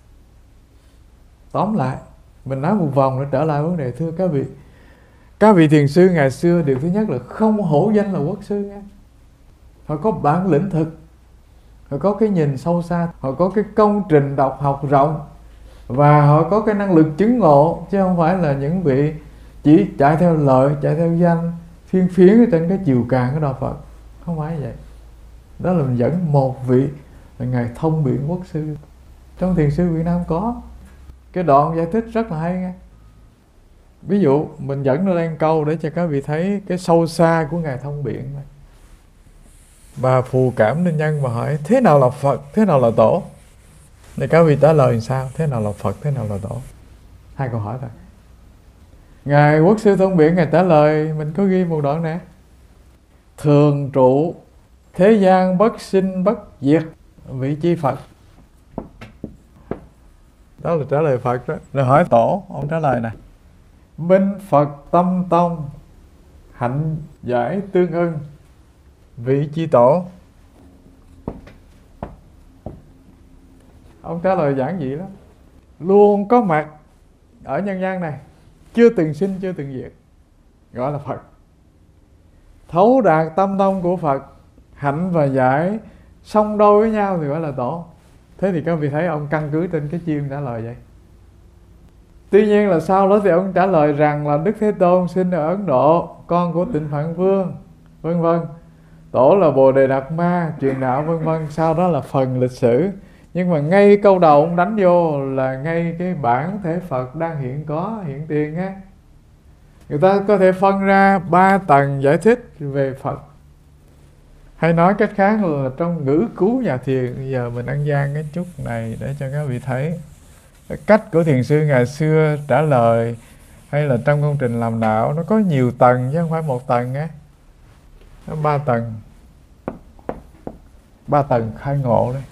Tóm lại, mình nói một vòng để trở lại vấn đề. Thưa các vị, các vị thiền sư ngày xưa điều thứ nhất là không hổ danh là quốc sư nha. Họ có bản lĩnh thực, họ có cái nhìn sâu xa, họ có cái công trình đọc học rộng, và họ có cái năng lực chứng ngộ, chứ không phải là những vị chỉ chạy theo lợi, chạy theo danh, phiên phiến ở trên cái chiều càng của đạo Phật. Không phải vậy. Đó là mình dẫn một vị là Ngài Thông Biện Quốc sư. Trong thiền sư Việt Nam có cái đoạn giải thích rất là hay nghe. Ví dụ mình dẫn nó lên câu để cho các vị thấy cái sâu xa của Ngài Thông Biện. Bà phù cảm nên nhân mà hỏi thế nào là Phật, thế nào là Tổ? Thì các vị trả lời sao? Thế nào là Phật, thế nào là Tổ? Hai câu hỏi thôi. Ngài Quốc sư Thông Biện Ngài trả lời, mình có ghi một đoạn nè: thường trụ thế gian bất sinh bất diệt, vị chi Phật. Đó là trả lời Phật đó. Rồi hỏi Tổ, ông trả lời nè: minh Phật tâm tông, hạnh giải tương ưng, vị chi Tổ. Ông trả lời giản dị lắm: luôn có mặt ở nhân gian này, chưa từng sinh chưa từng diệt, gọi là Phật. Thấu đạt tâm tông của Phật, hạnh và giải song đôi với nhau thì gọi là Tổ. Thế thì các vị thấy ông căn cứ trên cái chiêm trả lời vậy. Tuy nhiên là sau đó thì ông trả lời rằng là Đức Thế Tôn sinh ở Ấn Độ, con của Tịnh Phạn Vương, vân vân. Tổ là Bồ Đề Đạt Ma, truyền đạo vân vân. Sau đó là phần lịch sử. Nhưng mà ngay câu đầu ông đánh vô là ngay cái bản thể Phật đang hiện có, hiện tiền á. Người ta có thể phân ra ba tầng giải thích về Phật. Hay nói cách khác là trong ngữ cứu nhà thiền, bây giờ mình ăn gian cái chút này để cho các vị thấy cái cách của thiền sư ngày xưa trả lời, hay là trong công trình làm đạo nó có nhiều tầng chứ không phải một tầng á. Nó ba tầng. Ba tầng khai ngộ đây.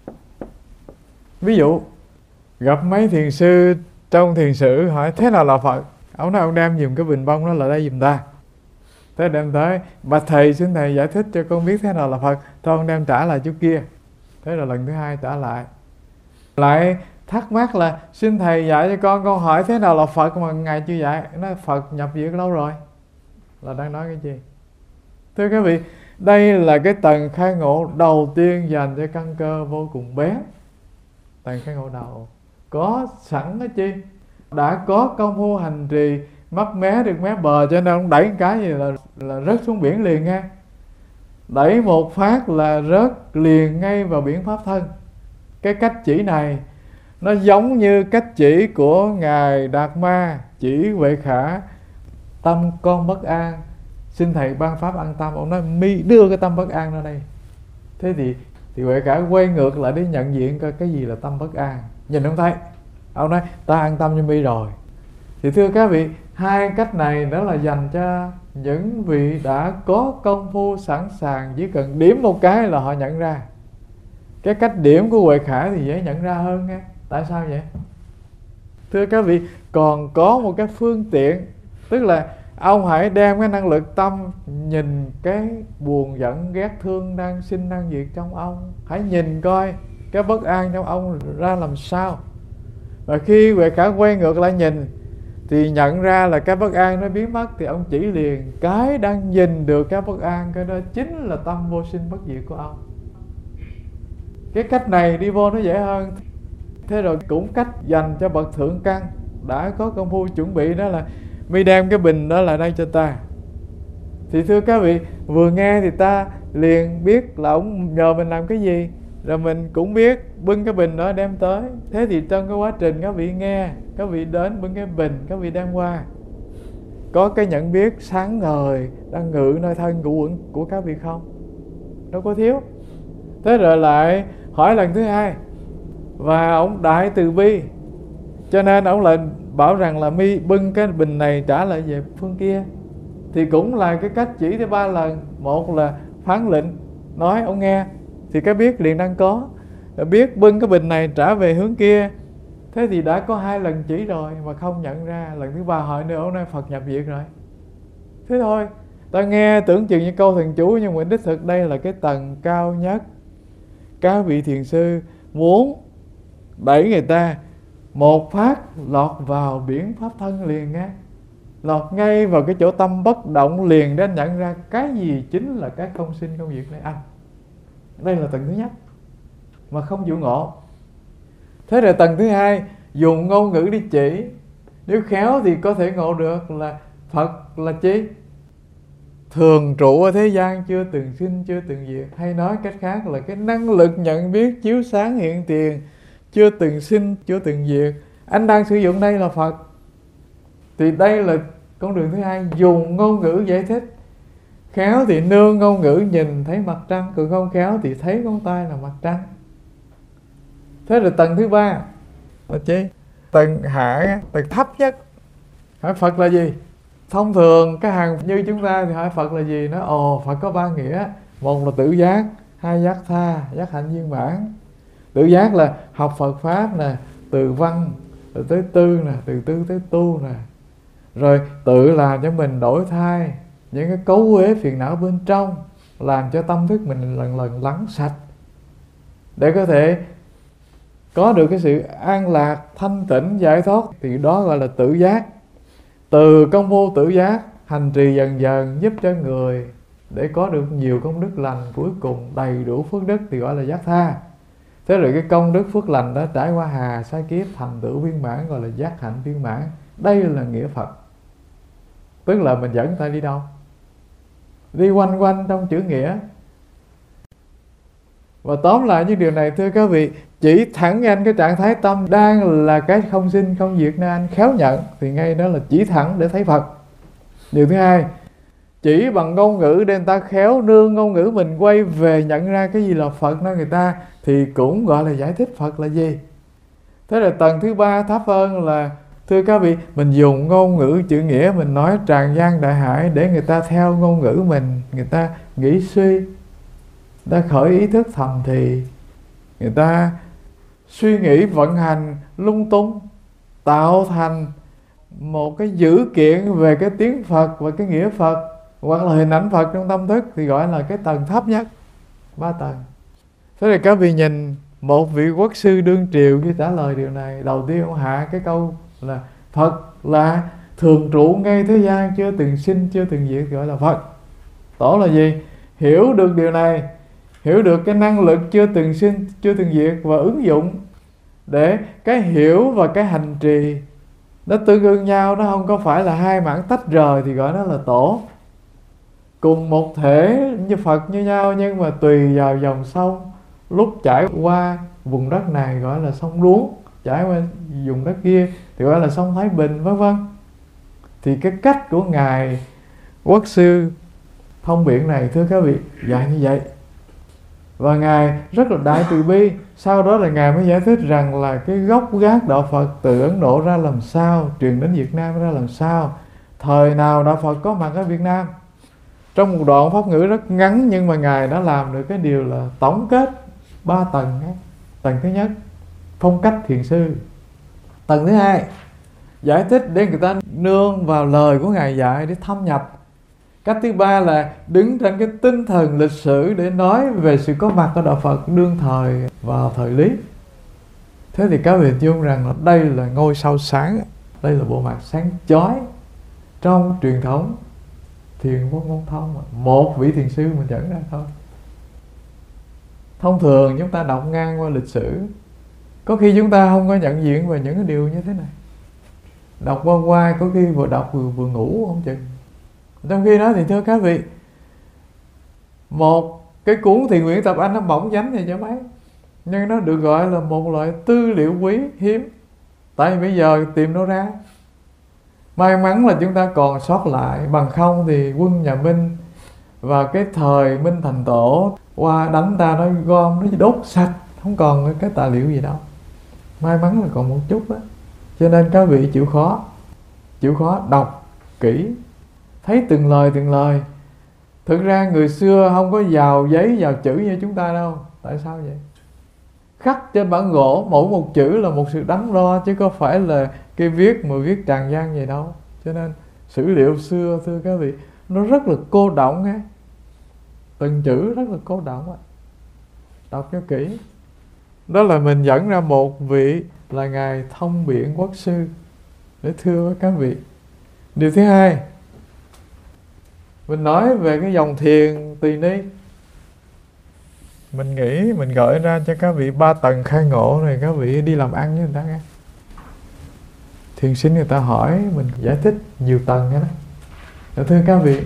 Ví dụ gặp mấy thiền sư trong thiền sử hỏi thế nào là Phật, ông nói ông đem dùm cái bình bông đó là đây dùm ta. Thế đem tới, bạch thầy xin thầy giải thích cho con biết thế nào là Phật. Thôi ông đem trả lại chỗ kia. Thế là lần thứ hai trả lại. Lại thắc mắc là xin thầy dạy cho con, con hỏi thế nào là Phật mà ngài chưa dạy. Nói Phật nhập diệt lâu rồi. Là đang nói cái gì? Thưa các vị, đây là cái tầng khai ngộ đầu tiên dành cho căn cơ vô cùng bé. Tầng khai ngộ đầu có sẵn đó chi, đã có công phu hành trì, mấp mé được mé bờ, cho nên ông đẩy cái gì là, là rớt xuống biển liền nha. Đẩy một phát là rớt liền ngay vào biển Pháp Thân. Cái cách chỉ này nó giống như cách chỉ của Ngài Đạt Ma chỉ Huệ Khả: tâm con bất an, xin thầy ban pháp an tâm. Ông nói mi đưa cái tâm bất an ra đây. Thế thì thì Huệ Khả quay ngược lại để nhận diện coi cái gì là tâm bất an. Nhìn không thấy. Ông nói ta an tâm cho mi rồi. Thì thưa các vị, hai cách này đó là dành cho những vị đã có công phu sẵn sàng, chỉ cần điểm một cái là họ nhận ra. Cái cách điểm của Huệ Khả thì dễ nhận ra hơn nghe. Tại sao vậy? Thưa các vị, còn có một cái phương tiện, tức là ông hãy đem cái năng lực tâm nhìn cái buồn giận ghét thương đang sinh đang diệt trong ông. Hãy nhìn coi cái bất an trong ông ra làm sao. Và khi Huệ Khả quay ngược lại nhìn thì nhận ra là cái bất an nó biến mất, thì ông chỉ liền cái đang nhìn được cái bất an, cái đó chính là tâm vô sinh bất diệt của ông. Cái cách này đi vô nó dễ hơn. Thế rồi cũng cách dành cho bậc thượng căn đã có công phu chuẩn bị, đó là mi đem cái bình đó lại đây cho ta. Thì thưa các vị, vừa nghe thì ta liền biết là ông nhờ mình làm cái gì. rồi mình cũng biết bưng cái bình đó đem tới. Thế thì trong cái quá trình các vị nghe, các vị đến bưng cái bình, các vị đem qua, có cái nhận biết sáng ngời đang ngự nơi thân của quẩn của các vị không? Đâu có thiếu. Thế rồi lại hỏi lần thứ hai, và ông đại từ bi, cho nên ông lại bảo rằng là mi bưng cái bình này trả lại về phương kia. Thì cũng là cái cách chỉ tới ba lần. Một là phán lệnh, nói ông nghe, thì cái biết liền đang có. Biết bưng cái bình này trả về hướng kia. Thế thì đã có hai lần chỉ rồi mà không nhận ra. Lần thứ ba hỏi nữa, ông nói Phật nhập diệt rồi. Thế thôi. Ta nghe tưởng chừng như câu thần chú, nhưng mà đích thực đây là cái tầng cao nhất. Các vị thiền sư muốn đẩy người ta một phát lọt vào biển pháp thân liền nghe, lọt ngay vào cái chỗ tâm bất động liền, để nhận ra cái gì chính là cái không sinh không diệt này anh. Đây là tầng thứ nhất mà không chịu ngộ. Thế rồi tầng thứ hai, dùng ngôn ngữ đi chỉ. Nếu khéo thì có thể ngộ được là Phật là chi? Thường trụ ở thế gian, chưa từng sinh, chưa từng diệt. Hay nói cách khác là cái năng lực nhận biết chiếu sáng hiện tiền, chưa từng sinh, chưa từng diệt. Anh đang sử dụng đây là Phật. Thì đây là con đường thứ hai, dùng ngôn ngữ giải thích. Khéo thì nương ngôn ngữ nhìn thấy mặt trăng, còn không khéo thì thấy con tay là mặt trăng. Thế rồi tầng thứ ba là chi? Tầng hạ, tầng thấp nhất. Hỏi Phật là gì? Thông thường cái hàng như chúng ta thì hỏi Phật là gì? Nói ồ, Phật có ba nghĩa. Một là tự giác, hai giác tha, giác hạnh viên mãn. Tự giác là học Phật Pháp nè, từ văn từ tới tư nè, từ tư tới tu nè. Rồi tự làm cho mình đổi thay những cái cấu uế phiền não bên trong, làm cho tâm thức mình lần lần lắng sạch, để có thể có được cái sự an lạc, thanh tịnh, giải thoát. Thì đó gọi là tự giác. Từ công phu tự giác hành trì dần dần giúp cho người để có được nhiều công đức lành, cuối cùng đầy đủ phước đức thì gọi là giác tha. Thế rồi cái công đức phước lành đó trải qua hà sa kiếp thành tựu viên mãn gọi là giác hạnh viên mãn. Đây là nghĩa Phật. Tức là mình dẫn ta đi đâu? Đi quanh quanh trong chữ nghĩa. Và tóm lại những điều này thưa các vị, chỉ thẳng anh cái trạng thái tâm đang là cái không sinh không diệt nên anh khéo nhận, thì ngay đó là chỉ thẳng để thấy Phật. Điều thứ hai, chỉ bằng ngôn ngữ để người ta khéo nương ngôn ngữ mình quay về nhận ra cái gì là Phật nơi người ta, thì cũng gọi là giải thích Phật là gì. Thế là tầng thứ ba thấp hơn là thưa các vị, mình dùng ngôn ngữ chữ nghĩa, mình nói tràn gian đại hải để người ta theo ngôn ngữ mình, người ta nghĩ suy, người ta khởi ý thức thầm thì, người ta suy nghĩ vận hành lung tung, tạo thành một cái dữ kiện về cái tiếng Phật và cái nghĩa Phật, hoặc là hình ảnh Phật trong tâm thức, thì gọi là cái tầng thấp nhất, ba tầng. Thế thì các vị nhìn một vị quốc sư đương triều khi trả lời điều này, đầu tiên ông hạ cái câu là Phật là thường trụ ngay thế gian, chưa từng sinh, chưa từng diệt, gọi là Phật. Tổ là gì? Hiểu được điều này, hiểu được cái năng lực chưa từng sinh, chưa từng diệt, và ứng dụng để cái hiểu và cái hành trì nó tương ưng nhau, nó không có phải là hai mảng tách rời, thì gọi nó là tổ. Cùng một thể như Phật như nhau, nhưng mà tùy vào dòng sông, lúc chảy qua vùng đất này gọi là sông Đuống, trải qua vùng đất kia thì gọi là sông Thái Bình, vân vân. Thì cái cách của ngài quốc sư thông biện này thưa các vị dạy như vậy. Và ngài rất là đại từ bi. Sau đó là ngài mới giải thích rằng là cái gốc gác đạo Phật từ Ấn Độ ra làm sao, truyền đến Việt Nam ra làm sao, thời nào đạo Phật có mặt ở Việt Nam. Trong một đoạn pháp ngữ rất ngắn, nhưng mà ngài đã làm được cái điều là tổng kết ba tầng. Tầng thứ nhất, phong cách thiền sư. Tầng thứ hai, giải thích để người ta nương vào lời của ngài dạy để thâm nhập. Cách thứ ba là đứng trên cái tinh thần lịch sử để nói về sự có mặt của đạo Phật đương thời vào thời lý. Thế thì các vị chung rằng là đây là ngôi sao sáng, đây là bộ mặt sáng chói trong truyền thống thiền vô ngôn thông. Một vị thiền sư mình dẫn ra thôi. Thông thường chúng ta đọc ngang qua lịch sử, có khi chúng ta không có nhận diện về những cái điều như thế này. Đọc qua qua có khi vừa đọc vừa, vừa ngủ không chừng. Trong khi đó thì thưa các vị, một cái cuốn Thiền Nguyện Tập Anh nó bỏng dánh thì cho mấy. Nhưng nó được gọi là một loại tư liệu quý hiếm, tại vì bây giờ tìm nó ra. May mắn là chúng ta còn sót lại, bằng không thì quân nhà Minh vào cái thời Minh Thành Tổ qua đánh ta, nó gom, nó đốt sạch, không còn cái tài liệu gì đâu. May mắn là còn một chút á. Cho nên các vị chịu khó, chịu khó đọc kỹ, thấy từng lời từng lời. Thực ra người xưa không có vào giấy vào chữ như chúng ta đâu. Tại sao vậy? Khắc trên bản gỗ, mỗi một chữ là một sự đắn đo, chứ có phải là cái viết mà viết tràn gian vậy đâu. Cho nên sử liệu xưa, thưa các vị, nó rất là cô đọng á. Từng chữ rất là cô đọng á. Đọc cho kỹ. Đó là mình dẫn ra một vị là Ngài Thông Biện Quốc Sư để thưa với các vị. Điều thứ hai, mình nói về cái dòng thiền Tỳ Ni. Mình nghĩ mình gợi ra cho các vị ba tầng khai ngộ này, các vị đi làm ăn với người ta nghe. Thiền sinh người ta hỏi mình giải thích nhiều tầng hết đó. Thưa các vị,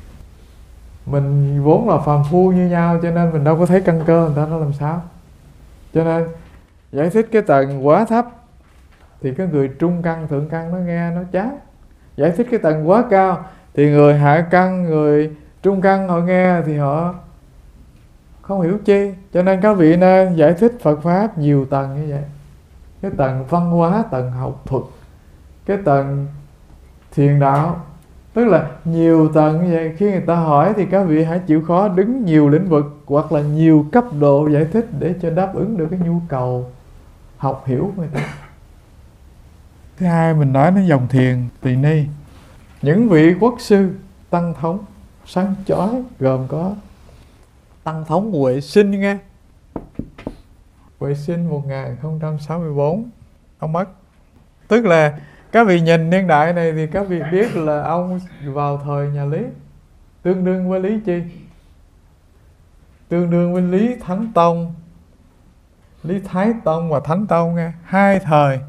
mình vốn là phàm phu như nhau, cho nên mình đâu có thấy căn cơ người ta nó làm sao. Cho nên giải thích cái tầng quá thấp thì cái người trung căn thượng căn nó nghe nó chán. Giải thích cái tầng quá cao thì người hạ căn, người trung căn họ nghe thì họ không hiểu chi. Cho nên các vị nên giải thích Phật Pháp nhiều tầng như vậy. Cái tầng văn hóa, tầng học thuật, cái tầng thiền đạo, tức là nhiều tầng như vậy. Khi người ta hỏi thì các vị hãy chịu khó đứng nhiều lĩnh vực hoặc là nhiều cấp độ giải thích để cho đáp ứng được cái nhu cầu học hiểu của người ta. Thứ hai, mình nói đến dòng thiền Tỳ Ni. Những vị quốc sư, tăng thống sáng chói gồm có tăng thống Huệ Sinh nghe. Huệ Sinh một nghìn không trăm sáu mươi bốn, ông mất. Tức là các vị nhìn niên đại này thì các vị biết là ông vào thời nhà Lý, tương đương với Lý chi? Tương đương với Lý Thánh Tông, Lý Thái Tông và Thánh Tông nghe. Hai thời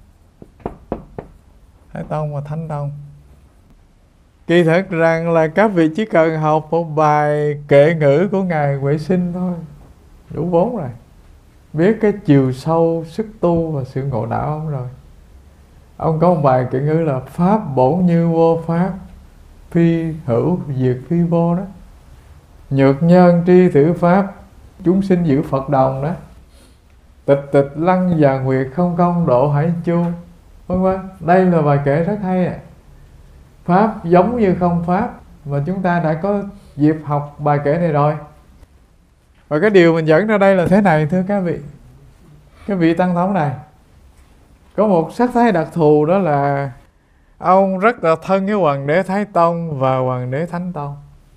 Thái Tông và Thánh Tông. Kỳ thực rằng là các vị chỉ cần học một bài kệ ngữ của Ngài Huệ Sinh thôi, đủ vốn rồi. Biết cái chiều sâu sức tu và sự ngộ đạo ông rồi. Ông có một bài kệ ngữ là Pháp bổn như vô pháp, phi hữu diệt phi vô đó. Nhược nhân tri thử pháp, chúng sinh giữ Phật đồng đó. Tịch tịch lăng và nguyệt không công độ hải chu, vân vân. Đây là bài kệ rất hay à. Pháp giống như không pháp, mà chúng ta đã có dịp học bài kệ này rồi. Và cái điều mình dẫn ra đây là thế này, thưa các vị. Cái vị tăng thống này có một sắc thái đặc thù, đó là ông rất là thân với Hoàng đế Thái Tông và Hoàng đế Thánh Tông,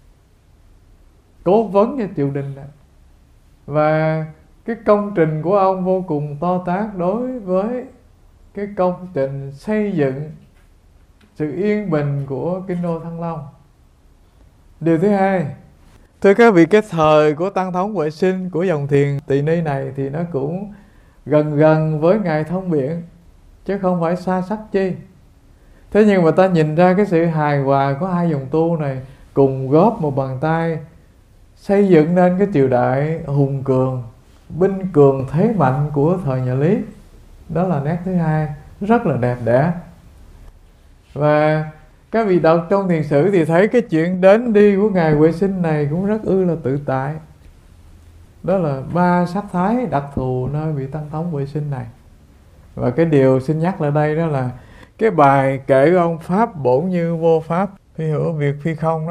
cố vấn cho triều đình này. Và cái công trình của ông vô cùng to tát đối với cái công trình xây dựng sự yên bình của kinh đô Thăng Long. Điều thứ hai, thưa các vị, cái thời của tăng thống Huệ Sinh, của dòng thiền Tỳ Ni này thì nó cũng gần gần với Ngài Thông Biện, chứ không phải xa sắc chi. Thế nhưng mà ta nhìn ra cái sự hài hòa của hai dòng tu này cùng góp một bàn tay xây dựng nên cái triều đại hùng cường, binh cường thế mạnh của thời nhà Lý. Đó là nét thứ hai, rất là đẹp đẽ. Và các vị đọc trong thiền sử thì thấy cái chuyện đến đi của Ngài Huệ Sinh này cũng rất ư là tự tại. Đó là ba sắc thái đặc thù nơi vị tăng thống Huệ Sinh này. Và cái điều xin nhắc lại đây đó là cái bài kể của ông Pháp bổn như vô pháp, phi hữu việc phi không đó.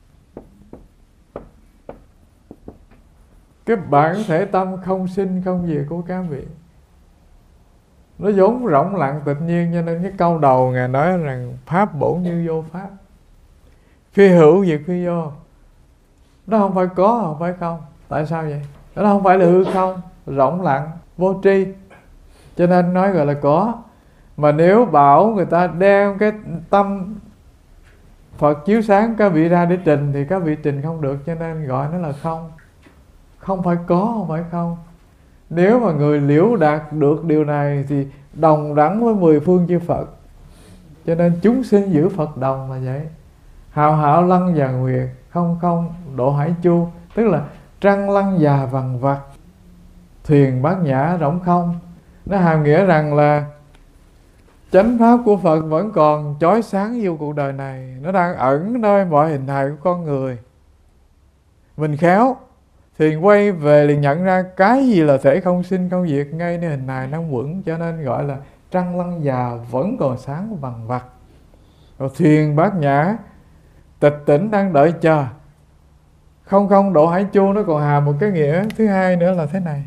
Cái bản thể tâm không sinh không diệt của các vị, nó vốn rỗng lặng tự nhiên, cho nên cái câu đầu Ngài nói rằng Pháp bổn như vô pháp, phi hữu diệt phi vô. Nó không phải có, không phải không. Tại sao vậy? Nó không phải là hư không, rỗng lặng, vô tri, cho nên nói gọi là có. Mà nếu bảo người ta đem cái tâm Phật chiếu sáng các vị ra để trình thì các vị trình không được, cho nên gọi nó là không. Không phải có, không phải không. Nếu mà người liễu đạt được điều này thì đồng đẳng với mười phương chư Phật. Cho nên chúng sinh giữ Phật đồng là vậy. Hào hảo lăng và nguyệt, không không độ hải chu, tức là trăng lăng già vằn vặt. thuyền bát nhã rỗng không. Nó hàm nghĩa rằng là chánh pháp của Phật vẫn còn chói sáng vô cuộc đời này. Nó đang ẩn nơi mọi hình hài của con người. Mình khéo, thuyền quay về liền nhận ra cái gì là thể không sinh không diệt ngay nơi hình hài năng vững, cho nên gọi là trăng lăng già vẫn còn sáng vằng vặc. Rồi thuyền bát nhã tịch tỉnh đang đợi chờ. Không không độ hải chu nó còn hàm một cái nghĩa thứ hai nữa là thế này.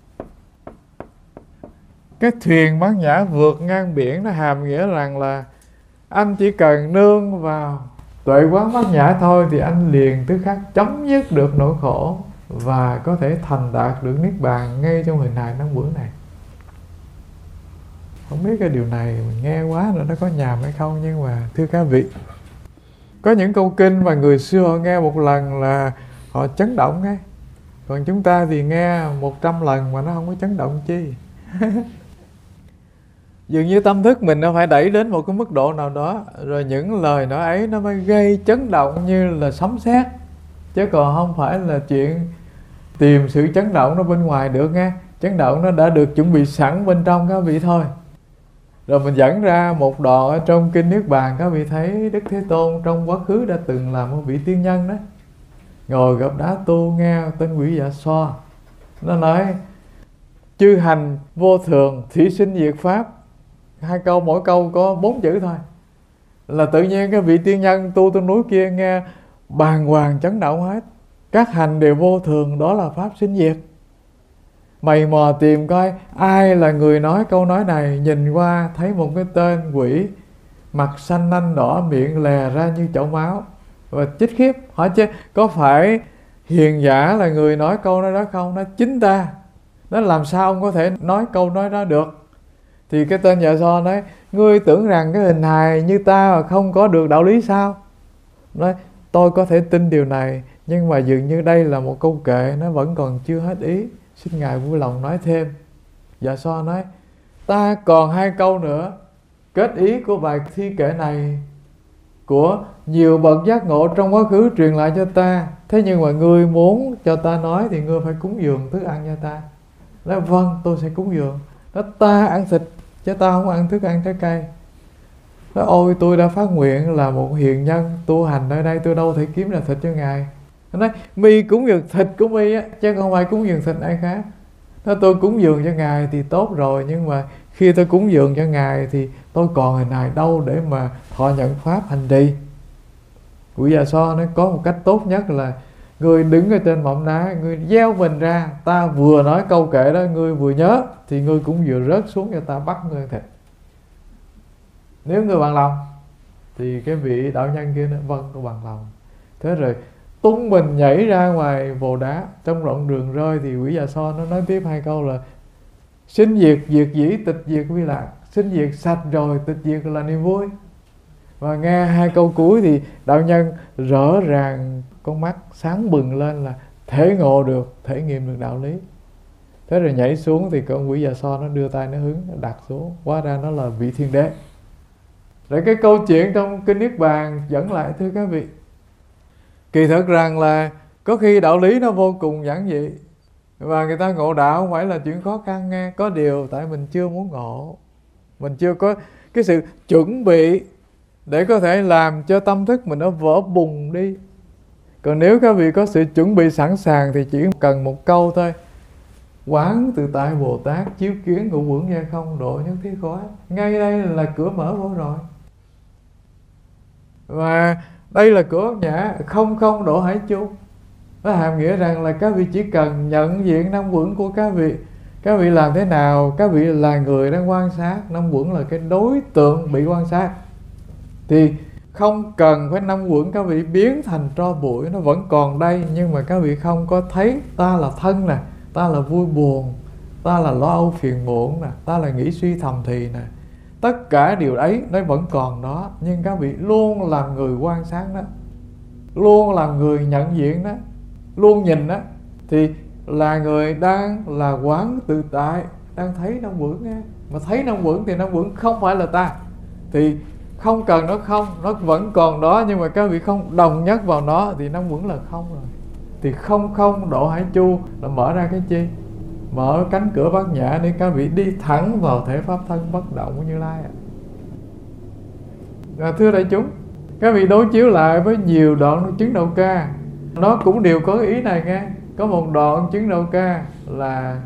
Cái thuyền bát nhã vượt ngang biển nó hàm nghĩa rằng là anh chỉ cần nương vào tuệ quán bát nhã thôi thì anh liền tức khắc chấm dứt được nỗi khổ và có thể thành đạt được niết bàn ngay trong hình hài năng vững này. Không biết cái điều này mình nghe quá rồi nó có nhàm hay không, nhưng mà thưa các vị, có những câu kinh mà người xưa họ nghe một lần là họ chấn động ngay. Còn chúng ta thì nghe một trăm lần mà nó không có chấn động chi. Dường như tâm thức mình nó phải đẩy đến một cái mức độ nào đó, rồi những lời nói ấy nó mới gây chấn động như là sấm sét. Chứ còn không phải là chuyện tìm sự chấn động nó bên ngoài được nghe. Chấn động nó đã được chuẩn bị sẵn bên trong các vị thôi. Rồi mình dẫn ra một đoạn ở trong Kinh Niết Bàn, các vị thấy Đức Thế Tôn trong quá khứ đã từng là một vị tiên nhân đó. Ngồi gặp đá tu nghe tên Quỷ Dạ Xoa. Nó nói chư hành vô thường, thủy sinh diệt pháp. Hai câu, mỗi câu có bốn chữ thôi. Là tự nhiên cái vị tiên nhân tu trên núi kia nghe bàng hoàng chấn động hết. Các hành đều vô thường, đó là pháp sinh diệt. Mày mò tìm coi ai là người nói câu nói này. Nhìn qua thấy một cái tên quỷ, mặt xanh nanh đỏ, miệng lè ra như chậu máu, và chích khiếp. Hỏi chứ có phải hiền giả là người nói câu nói đó không? Nó chính ta. Nó làm sao ông có thể nói câu nói đó được? Thì cái tên Dạ So nói, ngươi tưởng rằng cái hình hài như ta mà không có được đạo lý sao? Nói tôi có thể tin điều này, nhưng mà dường như đây là một câu kệ, nó vẫn còn chưa hết ý. Xin Ngài vui lòng nói thêm. Dạ So nói, ta còn hai câu nữa. Kết ý của bài thi kệ này của nhiều bậc giác ngộ trong quá khứ truyền lại cho ta. Thế nhưng mà ngươi muốn cho ta nói thì ngươi phải cúng dường thức ăn cho ta. Nói vâng, tôi sẽ cúng dường. Nói ta ăn thịt chứ ta không ăn thức ăn trái cây. Nói ôi tôi đã phát nguyện là một hiền nhân tu hành nơi đây, tôi đâu thể kiếm ra thịt cho Ngài. Nó nói mi cúng dường thịt của mi á, chứ không phải cúng dường thịt ai khác. Nói tôi cúng dường cho Ngài thì tốt rồi, nhưng mà khi tôi cúng dường cho Ngài thì tôi còn hình hài đâu để mà thọ nhận pháp hành trì. Quỷ Dạ So nói có một cách tốt nhất là ngươi đứng ở trên mỏm đá, ngươi gieo mình ra, ta vừa nói câu kệ đó, ngươi vừa nhớ thì ngươi cũng vừa rớt xuống cho ta bắt ngươi thịt. Nếu ngươi bằng lòng thì cái vị đạo nhân kia nói vâng tôi bằng lòng. Thế rồi tung mình nhảy ra ngoài vồ đá, trong rộng đường rơi. Thì Quỷ Dạ So nó nói tiếp hai câu là sinh diệt diệt dĩ, tịch diệt vi lạc. Sinh diệt sạch rồi, tịch diệt là niềm vui. Và nghe hai câu cuối thì đạo nhân rõ ràng con mắt sáng bừng lên là thể ngộ được, thể nghiệm được đạo lý. Thế rồi nhảy xuống thì con Quỷ Dạ So nó đưa tay nó hướng, nó đặt xuống. Hóa ra nó là vị thiên đế. Rồi cái câu chuyện trong Kinh Niết Bàn dẫn lại thưa các vị, kỳ thực rằng là có khi đạo lý nó vô cùng giản dị, và người ta ngộ đạo không phải là chuyện khó khăn nghe. Có điều tại mình chưa muốn ngộ, mình chưa có cái sự chuẩn bị để có thể làm cho tâm thức mình nó vỡ bùng đi. Còn nếu các vị có sự chuẩn bị sẵn sàng thì chỉ cần một câu thôi: quán tự tại Bồ Tát, chiếu kiến ngũ uẩn gia không, độ nhất thiết khối. Ngay đây là cửa mở vô rồi. Và đây là cửa nhã không không độ hải chu. Nó hàm nghĩa rằng là các vị chỉ cần nhận diện năm uẩn của các vị. Các vị làm thế nào? Các vị là người đang quan sát. Năm uẩn là cái đối tượng bị quan sát. Thì không cần phải năm uẩn các vị biến thành tro bụi, nó vẫn còn đây. Nhưng mà các vị không có thấy ta là thân nè, ta là vui buồn, ta là lo âu phiền muộn nè, ta là nghĩ suy thầm thì nè. Tất cả điều ấy nó vẫn còn đó. Nhưng các vị luôn làm người quan sát đó, luôn làm người nhận diện đó, luôn nhìn đó, thì là người đang là quán tự tại, đang thấy năm uẩn nghe. Mà thấy năm uẩn thì năm uẩn không phải là ta. Thì không cần nó không, nó vẫn còn đó. Nhưng mà các vị không đồng nhất vào nó thì năm uẩn là không rồi. Thì không không độ hải chu là mở ra cái chi? mở cánh cửa bát nhã để các vị đi thẳng vào thể pháp thân bất động của Như Lai. À, thưa đại chúng, các vị đối chiếu lại với nhiều đoạn chứng Đầu Ca, nó cũng đều có ý này nghe. Có một đoạn chứng Đầu Ca là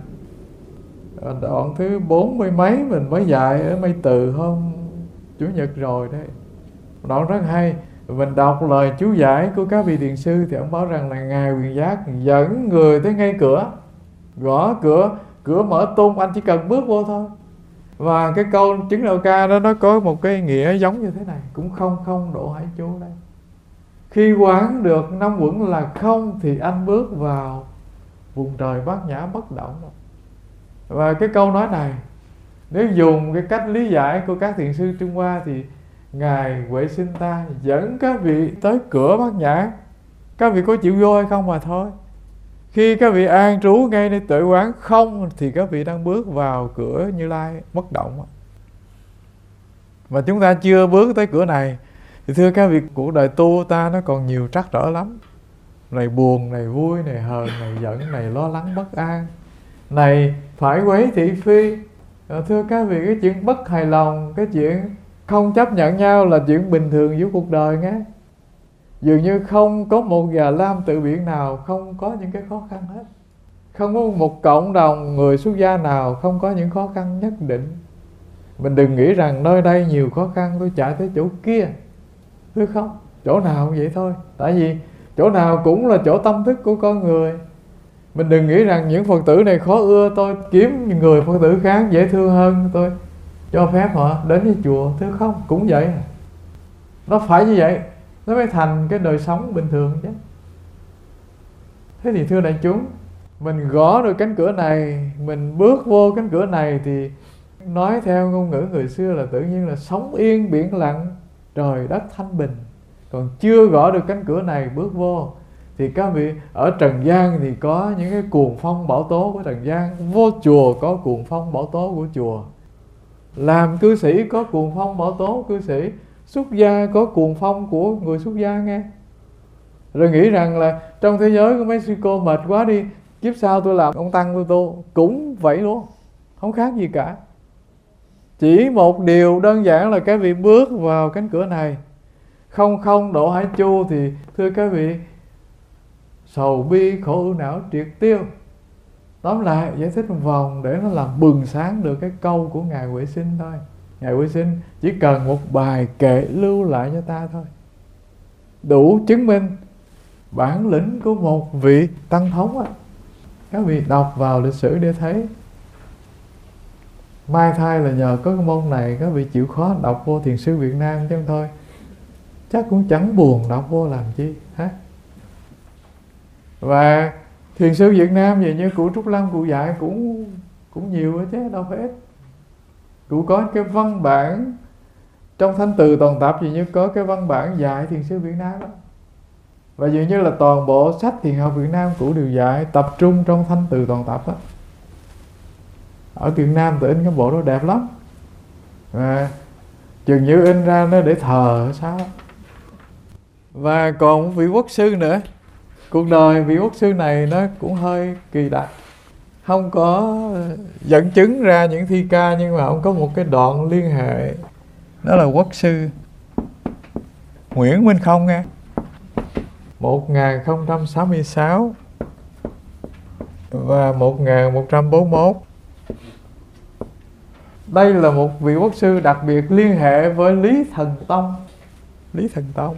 đoạn thứ bốn mươi mấy mình mới dạy ở Mây Từ hôm Chủ nhật rồi đấy. Đoạn rất hay. Mình đọc lời chú giải của các vị thiền sư thì ông báo rằng là Ngài Quyền Giác dẫn người tới ngay cửa, gõ cửa, cửa mở tung, anh chỉ cần bước vô thôi. Và cái câu chứng Đầu Ca đó nó có một cái nghĩa giống như thế này, cũng không không độ hải chú đây. Khi quán được năm uẩn là không thì anh bước vào vùng trời bát nhã bất động. Và cái câu nói này, nếu dùng cái cách lý giải của các thiền sư Trung Hoa thì Ngài Huệ Sinh ta dẫn các vị tới cửa bát nhã, các vị có chịu vô hay không mà thôi. Khi các vị an trú ngay nơi tuệ quán không thì các vị đang bước vào cửa Như Lai bất động. Mà chúng ta chưa bước tới cửa này thì thưa các vị, cuộc đời tu ta nó còn nhiều trắc trở lắm. Này buồn, này vui, này hờn, này giận, này lo lắng bất an, này phải quấy thị phi. À, thưa các vị, cái chuyện bất hài lòng, cái chuyện không chấp nhận nhau là chuyện bình thường giữa cuộc đời nghe. Dường như không có một Già Lam tự biện nào không có những cái khó khăn hết. Không có một cộng đồng người xuất gia nào không có những khó khăn nhất định. Mình đừng nghĩ rằng nơi đây nhiều khó khăn tôi chạy tới chỗ kia. Thưa không, chỗ nào cũng vậy thôi. Tại vì chỗ nào cũng là chỗ tâm thức của con người. Mình đừng nghĩ rằng những Phật tử này khó ưa, tôi kiếm người Phật tử khác dễ thương hơn, tôi cho phép họ đến với chùa. Thưa không, cũng vậy. Nó phải như vậy nó mới thành cái đời sống bình thường chứ. Thế thì thưa đại chúng, mình gõ được cánh cửa này, mình bước vô cánh cửa này thì nói theo ngôn ngữ người xưa là tự nhiên là sóng yên biển lặng, trời đất thanh bình. Còn chưa gõ được cánh cửa này bước vô thì các vị ở trần gian thì có những cái cuồng phong bão tố của trần gian, vô chùa có cuồng phong bão tố của chùa, làm cư sĩ có cuồng phong bão tố cư sĩ, xuất gia có cuồng phong của người xuất gia nghe. Rồi nghĩ rằng là trong thế giới của mấy sư cô mệt quá đi, kiếp sau tôi làm ông tăng tôi tu, cũng vậy luôn, không khác gì cả. Chỉ một điều đơn giản là các vị bước vào cánh cửa này, không không độ hải chu thì thưa các vị, sầu bi khổ ưu não triệt tiêu. Tóm lại giải thích một vòng để nó làm bừng sáng được cái câu của Ngài Huệ Sinh thôi. Ngài Huệ Sinh chỉ cần một bài kệ lưu lại cho ta thôi, đủ chứng minh bản lĩnh của một vị tăng thống á. Các vị đọc vào lịch sử để thấy. Mai thay là nhờ có cái môn này các vị chịu khó đọc vô Thiền sư Việt Nam chứ không thôi chắc cũng chẳng buồn đọc vô làm chi ha. Và Thiền sư Việt Nam vậy như cụ Trúc Lâm cụ dạy cũng cũng nhiều đó chứ đâu phải ít. Cụ có cái văn bản trong Thanh Từ Toàn Tập gì như có cái văn bản dạy Thiền sư Việt Nam đó. Và dường như là toàn bộ sách thiền học Việt Nam cụ đều dạy tập trung trong Thanh Từ Toàn Tập á. Ở Việt Nam tự in cái bộ đó đẹp lắm. Và chừng như in ra nó để thờ hay sao. Và còn một vị quốc sư nữa. Cuộc đời vị quốc sư này nó cũng hơi kỳ đặc. Không có dẫn chứng ra những thi ca, nhưng mà ông có một cái đoạn liên hệ. Đó là quốc sư Nguyễn Minh Không nghe. một nghìn không trăm sáu mươi sáu và một nghìn một trăm bốn mươi mốt. Đây là một vị quốc sư đặc biệt liên hệ với Lý Thần Tông. Lý Thần Tông.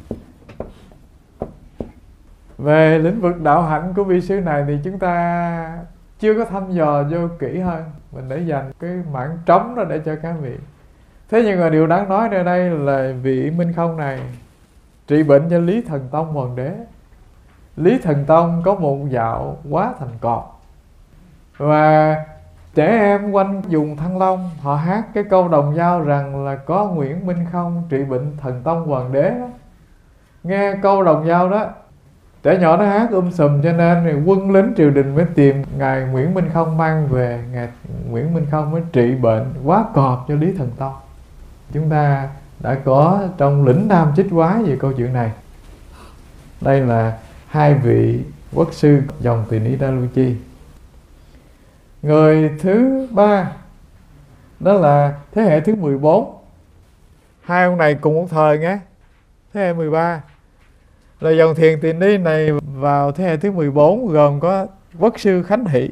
Về lĩnh vực đạo hạnh của vị sư này thì chúng ta chưa có thăm dò vô kỹ hơn. Mình để dành cái mảng trống đó để cho các vị. Thế nhưng mà điều đáng nói ở đây là vị Minh Không này trị bệnh cho Lý Thần Tông Hoàng đế. Lý Thần Tông có một dạo quá thành cọp. Và trẻ em quanh vùng Thăng Long họ hát cái câu đồng dao rằng là có Nguyễn Minh Không trị bệnh Thần Tông Hoàng đế đó. Nghe câu đồng dao đó, trẻ nhỏ nó hát um sùm, cho nên thì quân lính triều đình mới tìm ngài Nguyễn Minh Không mang về. Ngài Nguyễn Minh Không mới trị bệnh quá cọp cho Lý Thần Tông. Chúng ta đã có trong Lĩnh Nam Chích Quái về câu chuyện này. Đây là hai vị quốc sư dòng Tỳ Ni Đa Lu Chi. Người thứ ba đó là thế hệ thứ mười bốn. Hai ông này cùng một thời nghe. Thế hệ mười ba là dòng thiền Tỳ Ni này vào thế hệ thứ mười bốn, gồm có Quốc sư Khánh Hỷ.